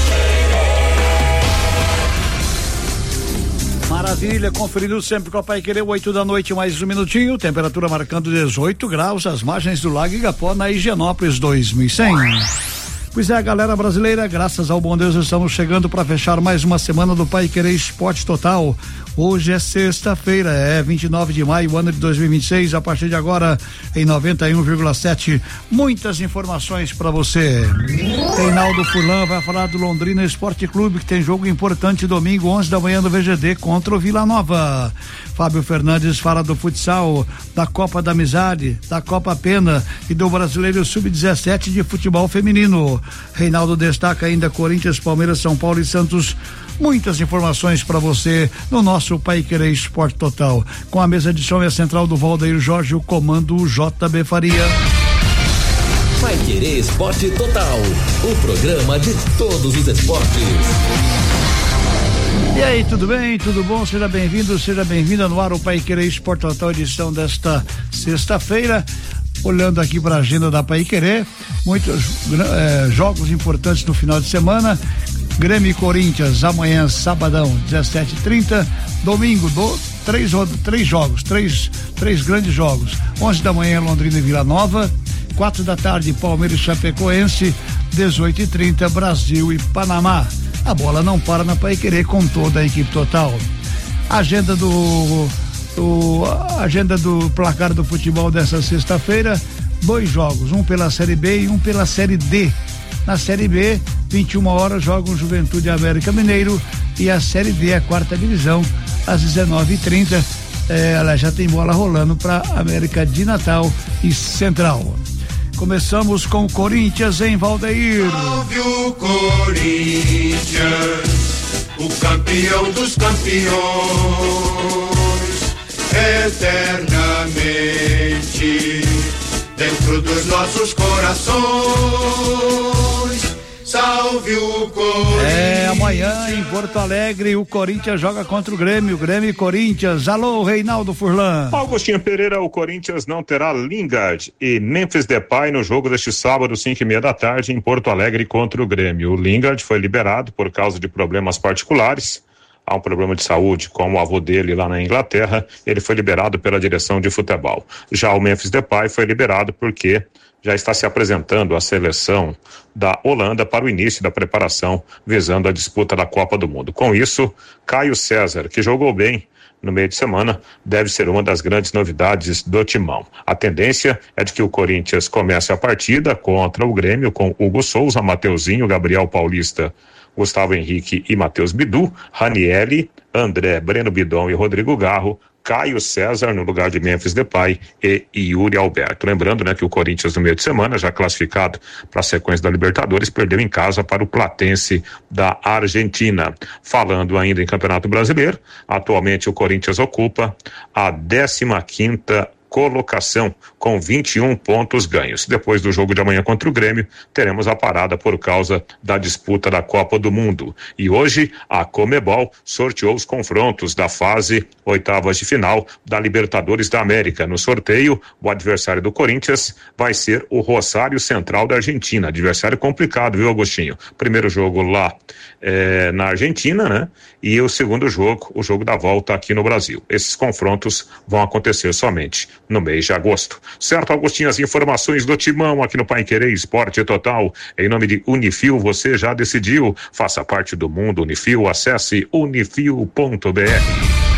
Maravilha, conferindo sempre com a Pai Querer, oito da noite, mais um minutinho, temperatura marcando dezoito graus, às margens do Lago Igapó, na Higienópolis dois mil e cem. Pois é, galera brasileira, graças ao bom Deus, estamos chegando para fechar mais uma semana do Pai Querer Esporte Total. Hoje é sexta-feira, é vinte e nove de maio, ano de dois mil e vinte e seis, a partir de agora em noventa e um vírgula sete. Muitas informações para você. Reinaldo Furlan vai falar do Londrina Esporte Clube, que tem jogo importante domingo, onze da manhã no V G D contra o Vila Nova. Fábio Fernandes fala do futsal, da Copa da Amizade, da Copa Pena e do Brasileiro sub dezessete de futebol feminino. Reinaldo destaca ainda Corinthians, Palmeiras, São Paulo e Santos. Muitas informações para você no nosso Pai Querer Esporte Total. Com a mesa de som e a central do Valdeir Jorge, o comando J B Faria. Pai Querer Esporte Total, o programa de todos os esportes. E aí, tudo bem? Tudo bom? Seja bem-vindo, seja bem-vinda no ar o Pai Querer Esporte Total, edição desta sexta-feira. Olhando aqui para a agenda da Pai Querer, muitos eh, jogos importantes no final de semana. Grêmio e Corinthians amanhã, sabadão, dezessete e trinta. Domingo, do, três, três jogos, três, três grandes jogos. onze da manhã, Londrina e Vila Nova. quatro da tarde, Palmeiras e Chapecoense. dezoito e trinta, Brasil e Panamá. A bola não para na Pai Querer com toda a equipe total. Agenda do, do agenda do placar do futebol dessa sexta-feira. dois jogos, um pela Série B e um pela Série D. Na Série B, vinte e uma horas, jogam Juventude e América Mineiro, e a Série D, a quarta divisão, às dezenove e trinta. É, ela já tem bola rolando para América de Natal e Central. Começamos com o Corinthians em Valdeir. Salve o Corinthians, o campeão dos campeões, eternamente dentro dos nossos corações. Salve o Corinthians. É, amanhã em Porto Alegre o Corinthians joga contra o Grêmio, Grêmio e Corinthians. Alô, Reinaldo Furlan. Augustinho Pereira, o Corinthians não terá Lingard e Memphis Depay no jogo deste sábado, cinco e meia da tarde, em Porto Alegre contra o Grêmio. O Lingard foi liberado por causa de problemas particulares. Há um problema de saúde com o avô dele lá na Inglaterra. Ele foi liberado pela direção de futebol. Já o Memphis Depay foi liberado porque já está se apresentando à seleção da Holanda para o início da preparação visando a disputa da Copa do Mundo. Com isso, Caio César, que jogou bem no meio de semana, deve ser uma das grandes novidades do timão. A tendência é de que o Corinthians comece a partida contra o Grêmio com Hugo Souza, Mateuzinho, Gabriel Paulista, Gustavo Henrique e Matheus Bidu, Ranieri, André, Breno Bidon e Rodrigo Garro, Caio César no lugar de Memphis Depay e Yuri Alberto. Lembrando, né, que o Corinthians no meio de semana, já classificado para a sequência da Libertadores, perdeu em casa para o Platense da Argentina. Falando ainda em Campeonato Brasileiro, atualmente o Corinthians ocupa a décima quinta colocação com vinte e um pontos ganhos. Depois do jogo de amanhã contra o Grêmio, teremos a parada por causa da disputa da Copa do Mundo. E hoje a Conmebol sorteou os confrontos da fase oitavas de final da Libertadores da América. No sorteio, o adversário do Corinthians vai ser o Rosário Central da Argentina. Adversário complicado, viu, Agostinho? Primeiro jogo lá é, na Argentina, né? E o segundo jogo, o jogo da volta aqui no Brasil. Esses confrontos vão acontecer somente no mês de agosto. Certo, Agostinho, as informações do Timão aqui no Paiquerê Esporte Total. Em nome de Unifil, você já decidiu. Faça parte do mundo Unifil. Acesse unifil ponto b r.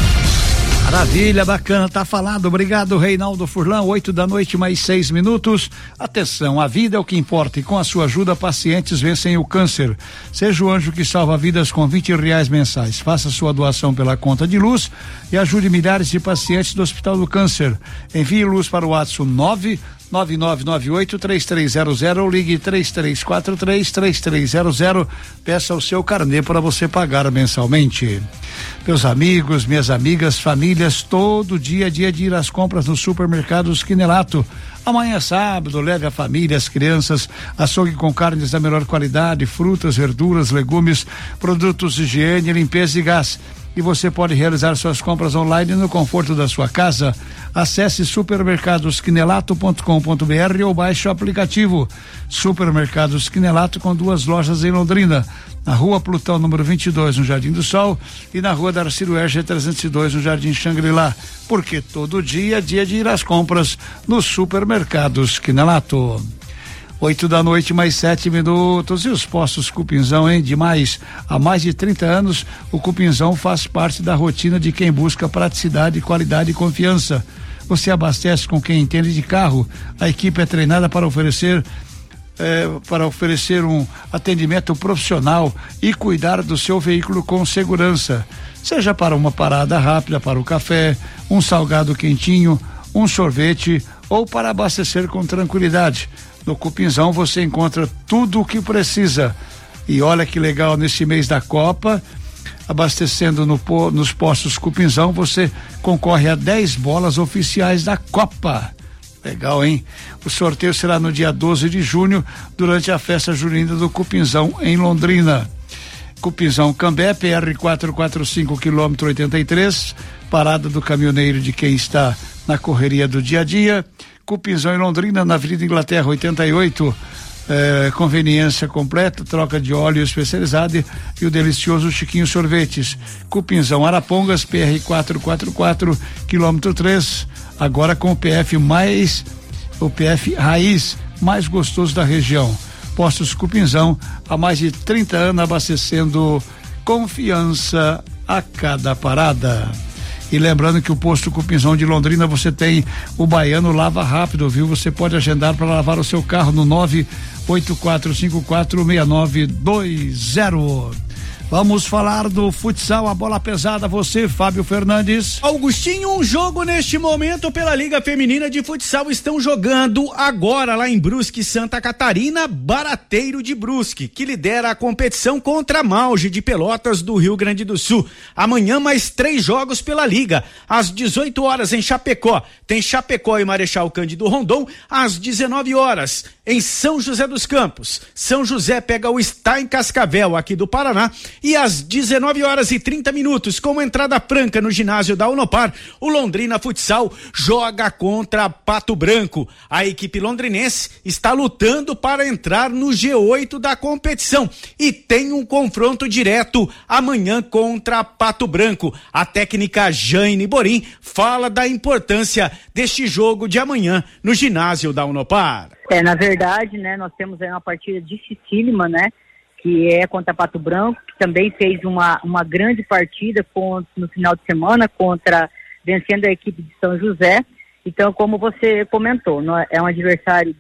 Maravilha, bacana, tá falado. Obrigado, Reinaldo Furlan. Oito da noite, mais seis minutos. Atenção, a vida é o que importa e com a sua ajuda, pacientes vencem o câncer. Seja o anjo que salva vidas com vinte reais mensais. Faça sua doação pela conta de luz e ajude milhares de pacientes do Hospital do Câncer. Envie luz para o WhatsApp nove nove nove nove oito três três zero zero ou ligue três três quatro três três três zero zero. Peça o seu carnê para você pagar mensalmente. Meus amigos, minhas amigas, famílias, todo dia é dia de ir às compras no supermercados Quinelato. Amanhã é sábado, leve a família, as crianças, açougue com carnes da melhor qualidade, frutas, verduras, legumes, produtos de higiene, limpeza e gás. E você pode realizar suas compras online no conforto da sua casa. Acesse supermercados quinelato ponto com ponto b r ou baixe o aplicativo. Supermercados Quinelato, com duas lojas em Londrina, na Rua Plutão, número vinte e dois, no Jardim do Sol, e na Rua Darcílio Erge trezentos e dois, no Jardim Xangri-Lá. Porque todo dia é dia de ir às compras nos supermercados Quinelato. Oito da noite, mais sete minutos. E os postos Cupinzão, hein? Demais. Há mais de trinta anos, o Cupinzão faz parte da rotina de quem busca praticidade, qualidade e confiança. Você abastece com quem entende de carro. A equipe é treinada para oferecer É, para oferecer um atendimento profissional e cuidar do seu veículo com segurança, seja para uma parada rápida para o café, um salgado quentinho, um sorvete ou para abastecer com tranquilidade. No Cupinzão você encontra tudo o que precisa. E olha que legal, nesse mês da Copa, abastecendo no, nos postos Cupinzão, você concorre a dez bolas oficiais da Copa. Legal, hein? O sorteio será no dia doze de junho, durante a festa junina do Cupinzão, em Londrina. Cupinzão Cambé, P R quatrocentos e quarenta e cinco, quilômetro oitenta e três, parada do caminhoneiro de quem está na correria do dia a dia. Cupinzão em Londrina, na Avenida Inglaterra oitenta e oito, eh, conveniência completa, troca de óleo especializada e o delicioso Chiquinho Sorvetes. Cupinzão Arapongas, P R quatrocentos e quarenta e quatro, quilômetro três, agora com o P F mais, o P F raiz mais gostoso da região. Postos Cupinzão, há mais de trinta anos, abastecendo confiança a cada parada. E lembrando que o posto Cupinzão de Londrina, você tem o Baiano Lava Rápido, viu? Você pode agendar para lavar o seu carro no nove oito quatro cinco quatro seis nove dois zero. Vamos falar do futsal, a bola pesada, você, Fábio Fernandes. Augustinho, um jogo neste momento pela Liga Feminina de Futsal. Estão jogando agora lá em Brusque, Santa Catarina, Barateiro de Brusque, que lidera a competição contra a Malge de Pelotas do Rio Grande do Sul. Amanhã mais três jogos pela Liga. Às dezoito horas em Chapecó, tem Chapecó e Marechal Cândido Rondon. Às dezenove horas em São José dos Campos, São José pega o Stein Cascavel aqui do Paraná. E às dezenove horas e trinta minutos, com entrada franca no ginásio da Unopar, o Londrina Futsal joga contra Pato Branco. A equipe londrinense está lutando para entrar no G oito da competição e tem um confronto direto amanhã contra Pato Branco. A técnica Jane Borim fala da importância deste jogo de amanhã no ginásio da Unopar. É, na verdade, né, nós temos aí uma partida dificílima, né? Que é contra Pato Branco, que também fez uma, uma grande partida contra, no final de semana, contra vencendo a equipe de São José. Então, como você comentou, é um adversário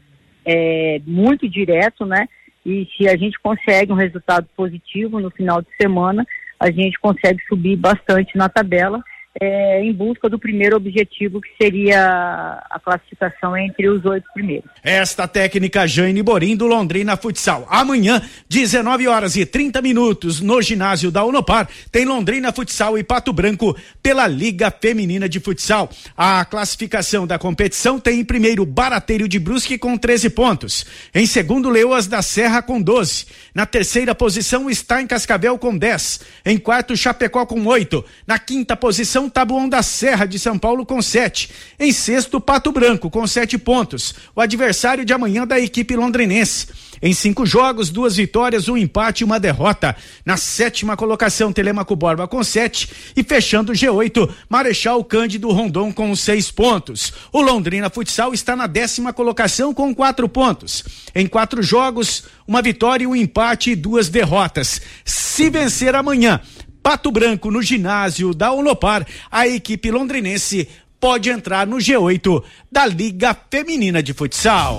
é, muito direto, né? E se a gente consegue um resultado positivo no final de semana, a gente consegue subir bastante na tabela, É, em busca do primeiro objetivo, que seria a classificação entre os oito primeiros. Esta técnica Jane Borim do Londrina Futsal. Amanhã, dezenove horas e trinta minutos, no ginásio da Unopar, tem Londrina Futsal e Pato Branco pela Liga Feminina de Futsal. A classificação da competição tem em primeiro Barateiro de Brusque com treze pontos. Em segundo, Leoas da Serra com doze. Na terceira posição está em Cascavel com dez. Em quarto, Chapecó com oito. Na quinta posição, Taboão da Serra de São Paulo com sete. Em sexto, Pato Branco com sete pontos. O adversário de amanhã da equipe londrinense. Em cinco jogos, duas vitórias, um empate e uma derrota. Na sétima colocação, Telêmaco Borba com sete. E fechando o G oito, Marechal Cândido Rondon com seis pontos. O Londrina Futsal está na décima colocação com quatro pontos. Em quatro jogos, uma vitória, um empate e duas derrotas. Se vencer amanhã Pato Branco no ginásio da Unopar, a equipe londrinense pode entrar no G oito da Liga Feminina de Futsal.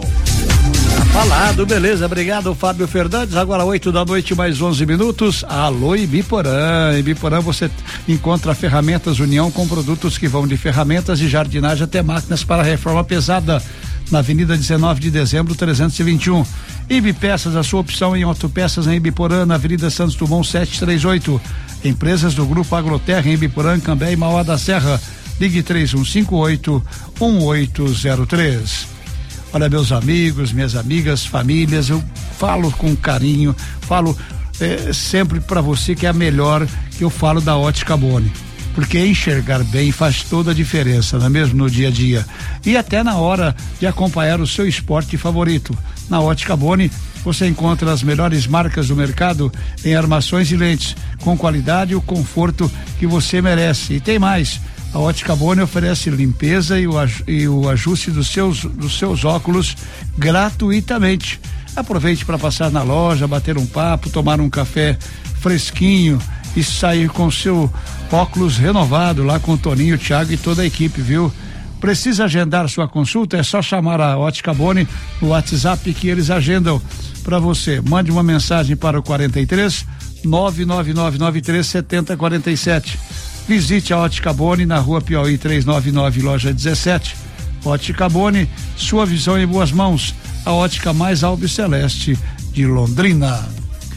Falado, beleza, obrigado Fábio Fernandes. Agora oito da noite, mais onze minutos. Alô Ibiporã, Ibiporã você encontra ferramentas União com produtos que vão de ferramentas e jardinagem até máquinas para reforma pesada, na Avenida dezenove de dezembro, trezentos e vinte e um. Ibi Peças, a sua opção em autopeças em Ibiporã, na Avenida Santos Dumont setecentos e trinta e oito. Empresas do Grupo Agroterra em Ibiporã, Cambé e Mauá da Serra. Ligue três um cinco oito, um oito zero três. Olha, meus amigos, minhas amigas, famílias, eu falo com carinho, falo eh, sempre para você que é a melhor, que eu falo da Ótica Boni. Porque enxergar bem faz toda a diferença, não é mesmo? No dia a dia. E até na hora de acompanhar o seu esporte favorito. Na Ótica Boni, você encontra as melhores marcas do mercado em armações e lentes, com qualidade e o conforto que você merece. E tem mais, a Ótica Boni oferece limpeza e o, e o ajuste dos seus, dos seus óculos gratuitamente. Aproveite para passar na loja, bater um papo, tomar um café fresquinho e sair com seu óculos renovado lá com o Toninho, o Thiago e toda a equipe, viu? Precisa agendar sua consulta? É só chamar a Ótica Boni no WhatsApp que eles agendam para você. Mande uma mensagem para o quarenta e três, nove nove nove nove três, sete zero quatro sete. Visite a Ótica Boni na Rua Piauí trezentos e noventa e nove, loja dezessete. Ótica Boni, sua visão em boas mãos. A ótica mais albiceleste de Londrina.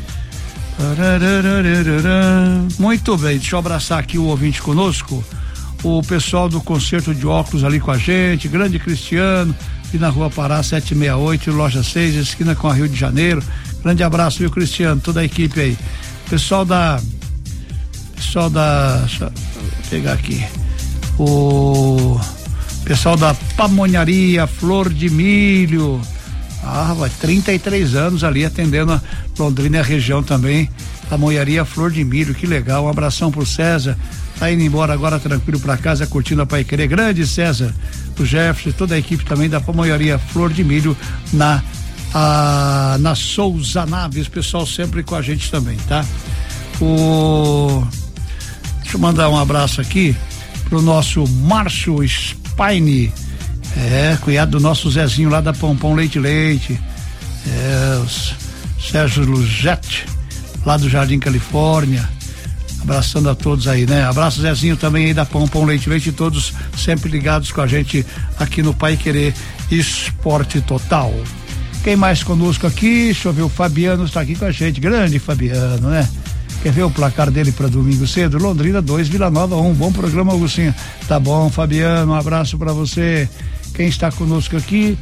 Muito bem, deixa eu abraçar aqui o ouvinte conosco, o pessoal do concerto de óculos ali com a gente, grande Cristiano, e na Rua Pará setecentos e sessenta e oito, loja seis, esquina com a Rio de Janeiro. Grande abraço, viu, Cristiano, toda a equipe aí. Pessoal da pessoal da deixa eu pegar aqui o pessoal da Pamonharia Flor de Milho. Ah, vai trinta e três anos ali atendendo a Londrina e a região também. Pamonharia Flor de Milho, que legal. Um abração pro César. Tá indo embora agora tranquilo pra casa, curtindo a Paiquerê. Grande César, o Jefferson, toda a equipe também da Pamonharia Flor de Milho na a, na Souza Naves, pessoal sempre com a gente também, tá? O deixa eu mandar um abraço aqui pro nosso Márcio Spine, é, cunhado do nosso Zezinho lá da Pompom Leite Leite, é, os Sérgio Luzete, lá do Jardim Califórnia, abraçando a todos aí, né? Abraço Zezinho também aí da Pompom Leite Leite, todos sempre ligados com a gente aqui no Pai Querer Esporte Total. Quem mais conosco aqui? Deixa eu ver, o Fabiano está aqui com a gente, grande Fabiano, né? Quer ver o placar dele para domingo cedo? Londrina dois, Vila Nova um. Bom programa, Augucinho. Tá bom, Fabiano, um abraço para você. Quem está conosco aqui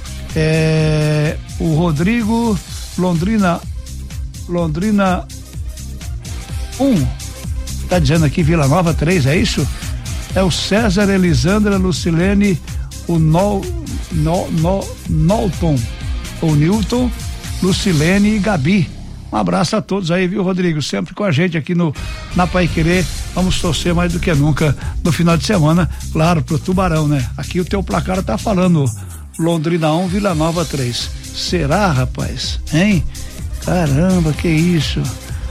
é o Rodrigo. Londrina Londrina um. Tá dizendo aqui Vila Nova três, é isso? É o César, Elisandra, Lucilene, o Nol, Nol, Nol, Nolton, o Newton, Lucilene e Gabi. Um abraço a todos aí, viu, Rodrigo? Sempre com a gente aqui no na Pai Querer. Vamos torcer mais do que nunca no final de semana, claro, pro Tubarão, né? Aqui o teu placar tá falando Londrina um, Vila Nova três. Será, rapaz? Hein? Caramba, que isso?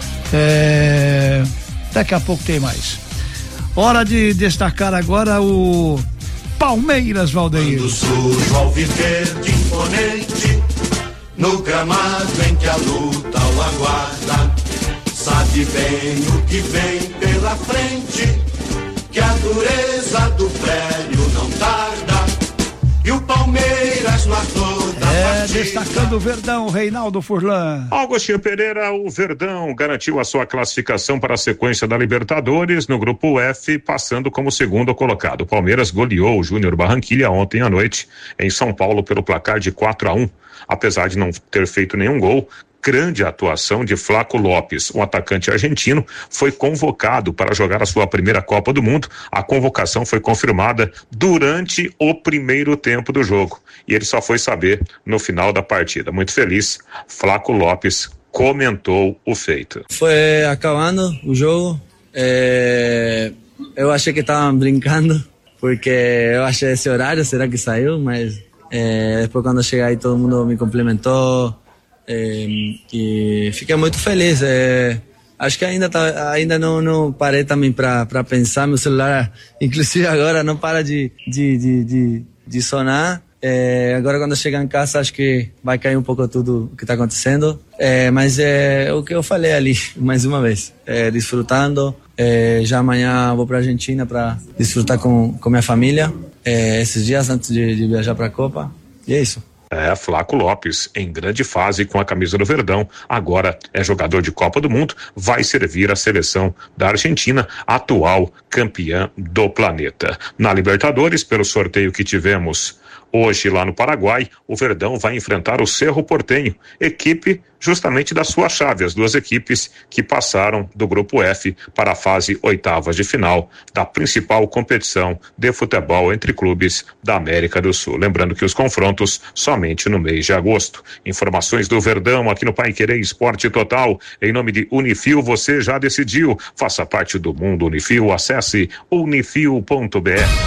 É... Daqui a pouco tem mais. Hora de destacar agora o Palmeiras, Valdeir. Quando sujo ao viverde imponente, no gramado em que a luta o aguarda, sabe bem o que vem pela frente, que a dureza do prédio não tarda, e o Palmeiras no ator da É, partida. destacando o Verdão, Reinaldo Furlan. Agostinho Pereira, o Verdão garantiu a sua classificação para a sequência da Libertadores no grupo F, passando como segundo colocado. O Palmeiras goleou o Júnior Barranquilla ontem à noite em São Paulo pelo placar de quatro a um. Apesar de não ter feito nenhum gol, grande atuação de Flaco Lopes, o atacante argentino, foi convocado para jogar a sua primeira Copa do Mundo. A convocação foi confirmada durante o primeiro tempo do jogo e ele só foi saber no final da partida. Muito feliz, Flaco Lopes comentou o feito. Foi acabando o jogo, é... eu achei que estavam brincando, porque eu achei esse horário, será que saiu, mas é... depois quando cheguei aí todo mundo me complementou. É, e fiquei muito feliz. É, acho que ainda, tá, ainda não, não parei também para pensar. Meu celular, inclusive agora, não para de, de, de, de, de sonar. É, agora, quando eu chegar em casa, acho que vai cair um pouco tudo o que está acontecendo. É, mas é o que eu falei ali, mais uma vez: é, desfrutando. É, já amanhã vou para a Argentina para desfrutar com, com minha família, é, esses dias antes de, de viajar para a Copa. E é isso. É, Flaco Lopes, em grande fase com a camisa do Verdão, agora é jogador de Copa do Mundo, vai servir a seleção da Argentina, atual campeã do planeta. Na Libertadores, pelo sorteio que tivemos hoje lá no Paraguai, o Verdão vai enfrentar o Cerro Porteño, equipe justamente da sua chave, as duas equipes que passaram do grupo F para a fase oitavas de final da principal competição de futebol entre clubes da América do Sul. Lembrando que os confrontos somente no mês de agosto. Informações do Verdão aqui no Pai Querer Esporte Total, em nome de Unifil, você já decidiu, faça parte do mundo Unifil, acesse unifil ponto b r.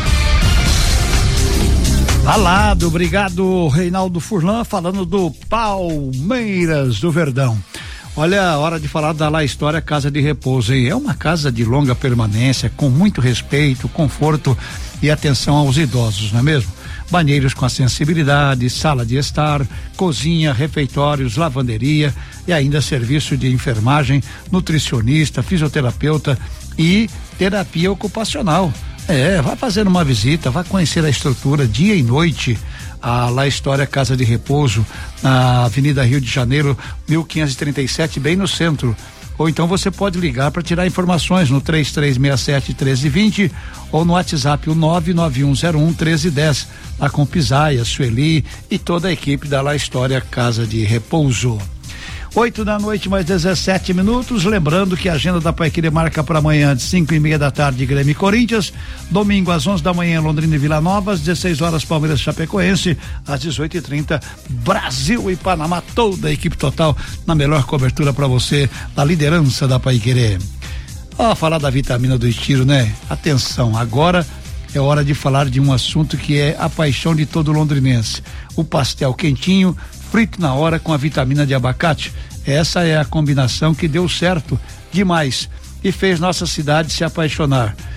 Falado, obrigado Reinaldo Furlan, falando do Palmeiras do Verdão. Olha, a hora de falar da La História Casa de Repouso, hein? É uma casa de longa permanência, com muito respeito, conforto e atenção aos idosos, não é mesmo? Banheiros com acessibilidade, sala de estar, cozinha, refeitórios, lavanderia e ainda serviço de enfermagem, nutricionista, fisioterapeuta e terapia ocupacional. É, vai fazendo uma visita, vai conhecer a estrutura dia e noite. A La História Casa de Repouso, na Avenida Rio de Janeiro, mil quinhentos e trinta e sete, bem no centro. Ou então você pode ligar para tirar informações no três três seis sete, um três dois zero ou no WhatsApp o nove nove um zero um, um três um zero, lá com Pisaia, Sueli e toda a equipe da La História Casa de Repouso. Oito da noite, mais dezessete minutos. Lembrando que a agenda da Paiqueria marca para amanhã de cinco e meia da tarde, Grêmio e Corinthians. Domingo às onze da manhã, Londrina e Vila Nova. Às dezesseis horas, Palmeiras e Chapecoense. Às dezoito e trinta, Brasil e Panamá. Toda a equipe total na melhor cobertura para você, na liderança da Paiqueria. Ó, falar da vitamina do Estilo, né? Atenção, agora é hora de falar de um assunto que é a paixão de todo londrinense. O pastel quentinho, frito na hora com a vitamina de abacate. Essa é a combinação que deu certo demais e fez nossa cidade se apaixonar.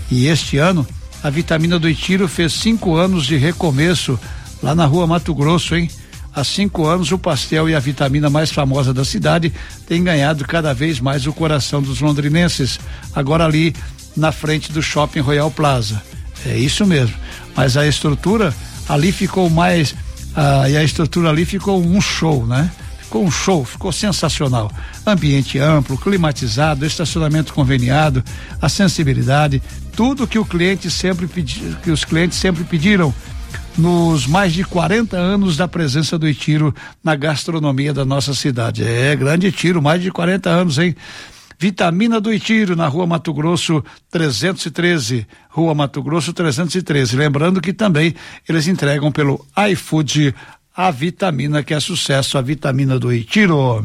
E este ano, a Vitamina do Itiro fez cinco anos de recomeço lá na Rua Mato Grosso, hein? Há cinco anos, o pastel e a vitamina mais famosa da cidade têm ganhado cada vez mais o coração dos londrinenses. Agora ali na frente do Shopping Royal Plaza. É isso mesmo. Mas a estrutura ali ficou mais, ah, e a estrutura ali ficou um show, né? Ficou um show, ficou sensacional. Ambiente amplo, climatizado, estacionamento conveniado, a sensibilidade, tudo que o cliente sempre pedi, que os clientes sempre pediram nos mais de quarenta anos da presença do Itiro na gastronomia da nossa cidade. É, grande Itiro, mais de quarenta anos, hein? Vitamina do Itiro, na Rua Mato Grosso trezentos e treze, Rua Mato Grosso trezentos e treze. Lembrando que também eles entregam pelo iFood a vitamina que é sucesso, a vitamina do Itiro.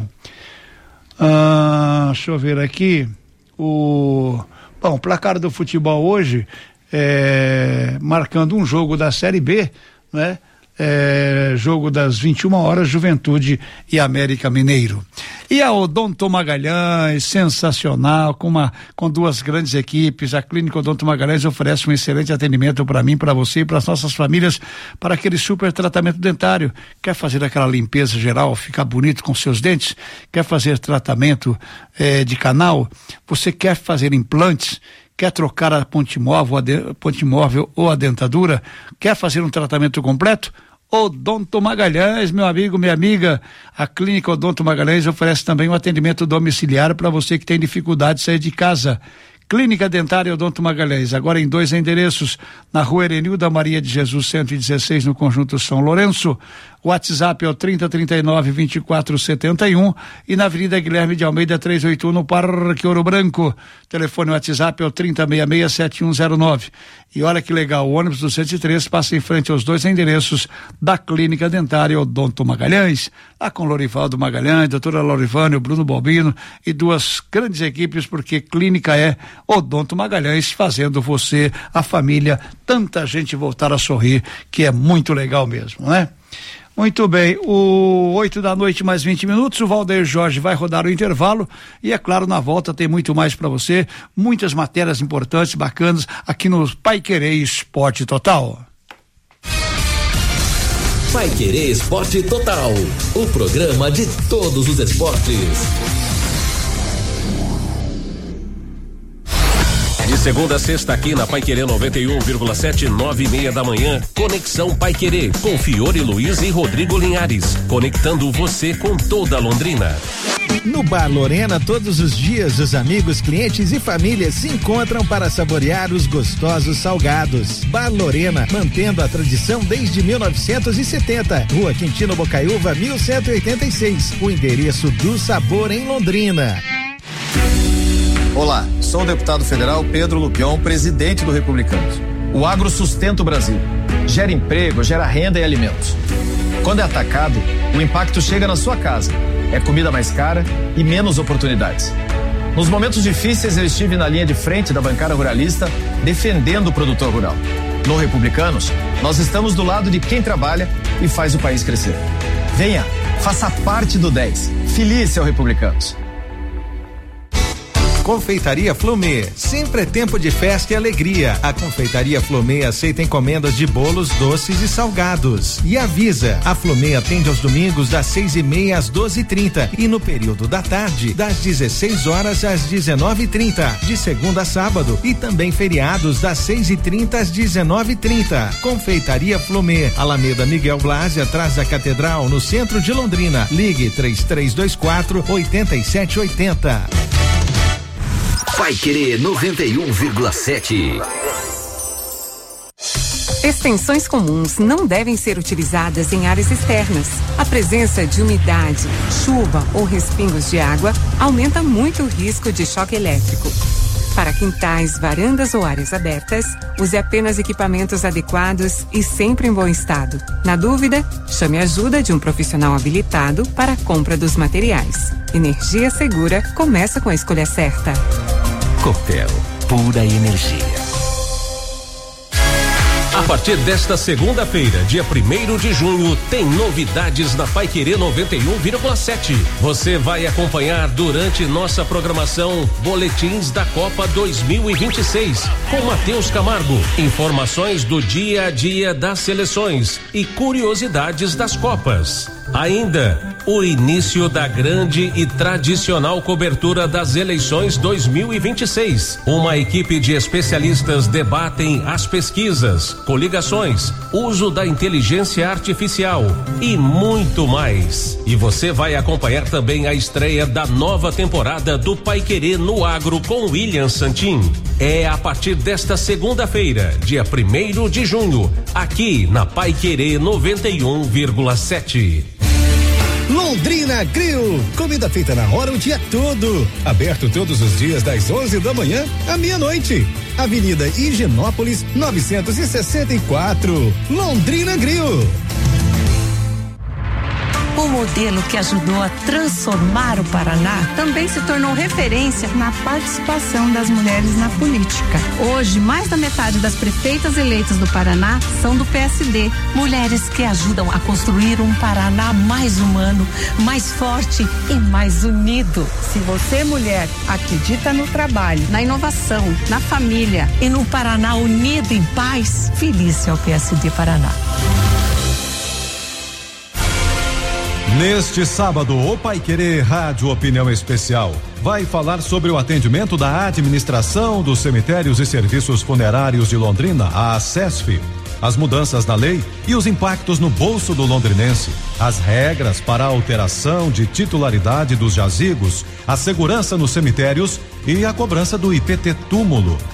Ah, deixa eu ver aqui. O bom, placar do futebol hoje, é, marcando um jogo da Série B, né? É, jogo das vinte e uma horas, Juventude e América Mineiro. E a Odonto Magalhães, sensacional, com uma, com duas grandes equipes. A Clínica Odonto Magalhães oferece um excelente atendimento para mim, para você e para as nossas famílias, para aquele super tratamento dentário. Quer fazer aquela limpeza geral, ficar bonito com seus dentes? Quer fazer tratamento eh, de canal? Você quer fazer implantes? Quer trocar a ponte móvel, a de, ponte móvel ou a dentadura? Quer fazer um tratamento completo? Odonto Magalhães, meu amigo, minha amiga, a Clínica Odonto Magalhães oferece também um atendimento domiciliar para você que tem dificuldade de sair de casa. Clínica Dentária Odonto Magalhães, agora em dois endereços, na Rua Erenilda Maria de Jesus, cento e dezesseis, no Conjunto São Lourenço. O WhatsApp é o trinta, trinta e nove, vinte e quatro, setenta e um e na Avenida Guilherme de Almeida trezentos e oitenta e um, no Parque Ouro Branco. Telefone WhatsApp é o trinta, sessenta e seis, setenta e um zero nove. E olha que legal, o ônibus do cento e três passa em frente aos dois endereços da Clínica Dentária Odonto Magalhães, lá com Lorivaldo Magalhães, doutora Lorivânia, Bruno Balbino e duas grandes equipes, porque clínica é Odonto Magalhães, fazendo você, a família, tanta gente voltar a sorrir, que é muito legal mesmo, né? Muito bem, o oito da noite mais vinte minutos, o Valdeir Jorge vai rodar o intervalo e é claro, na volta tem muito mais para você, muitas matérias importantes, bacanas aqui no Paiquerê Esporte Total. Paiquerê Esporte Total, o programa de todos os esportes. De segunda a sexta aqui na Paiquerê noventa e um vírgula sete, nove e meia da manhã, Conexão Paiquerê, com Fiore Luiz e Rodrigo Linhares, conectando você com toda Londrina. No Bar Lorena, todos os dias, os amigos, clientes e famílias se encontram para saborear os gostosos salgados. Bar Lorena, mantendo a tradição desde mil novecentos e setenta. Rua Quintino Bocaiúva, mil cento e oitenta e seis. O endereço do sabor em Londrina. Olá, sou o deputado federal Pedro Lupion, presidente do Republicanos. O agro sustenta o Brasil, gera emprego, gera renda e alimentos. Quando é atacado, o impacto chega na sua casa. É comida mais cara e menos oportunidades. Nos momentos difíceis, eu estive na linha de frente da bancada ruralista, defendendo o produtor rural. No Republicanos, nós estamos do lado de quem trabalha e faz o país crescer. Venha, faça parte do dez. Feliz ao Republicanos. Confeitaria Flomê, sempre é tempo de festa e alegria. A Confeitaria Flomê aceita encomendas de bolos, doces e salgados. E avisa, a Flomê atende aos domingos das seis e meia às doze e trinta e no período da tarde, das dezesseis horas às dezenove e trinta, de segunda a sábado e também feriados das seis e trinta às dezenove e trinta. Confeitaria Flomê, Alameda Miguel Blasi, atrás da Catedral, no centro de Londrina. Ligue três três dois quatro, oito sete oito zero. Paiquerê noventa e um vírgula sete. Extensões comuns não devem ser utilizadas em áreas externas. A presença de umidade, chuva ou respingos de água aumenta muito o risco de choque elétrico. Para quintais, varandas ou áreas abertas, use apenas equipamentos adequados e sempre em bom estado. Na dúvida, chame a ajuda de um profissional habilitado para a compra dos materiais. Energia segura começa com a escolha certa. Copel, pura energia. A partir desta segunda-feira, dia primeiro de junho, tem novidades na Paiquerê noventa e um vírgula sete. Você vai acompanhar durante nossa programação boletins da Copa dois mil e vinte e seis com Matheus Camargo, informações do dia a dia das seleções e curiosidades das Copas. Ainda o início da grande e tradicional cobertura das eleições dois mil e vinte e seis. Uma equipe de especialistas debatem as pesquisas, coligações, uso da inteligência artificial e muito mais. E você vai acompanhar também a estreia da nova temporada do Paiquerê no Agro com William Santin. É a partir desta segunda-feira, dia primeiro de junho, aqui na Paiquerê noventa e um vírgula sete. Londrina Grill, comida feita na hora o dia todo, aberto todos os dias das onze da manhã à meia-noite. Avenida Higienópolis novecentos e sessenta e quatro, Londrina Grill. O modelo que ajudou a transformar o Paraná também se tornou referência na participação das mulheres na política. Hoje, mais da metade das prefeitas eleitas do Paraná são do P S D. Mulheres que ajudam a construir um Paraná mais humano, mais forte e mais unido. Se você, mulher, acredita no trabalho, na inovação, na família e no Paraná unido em paz, feliz é o P S D Paraná. Neste sábado, o Paiquerê Rádio Opinião Especial vai falar sobre o atendimento da Administração dos Cemitérios e Serviços Funerários de Londrina, a ACESF, as mudanças na lei e os impactos no bolso do londrinense, as regras para a alteração de titularidade dos jazigos, a segurança nos cemitérios e a cobrança do I P T túmulo.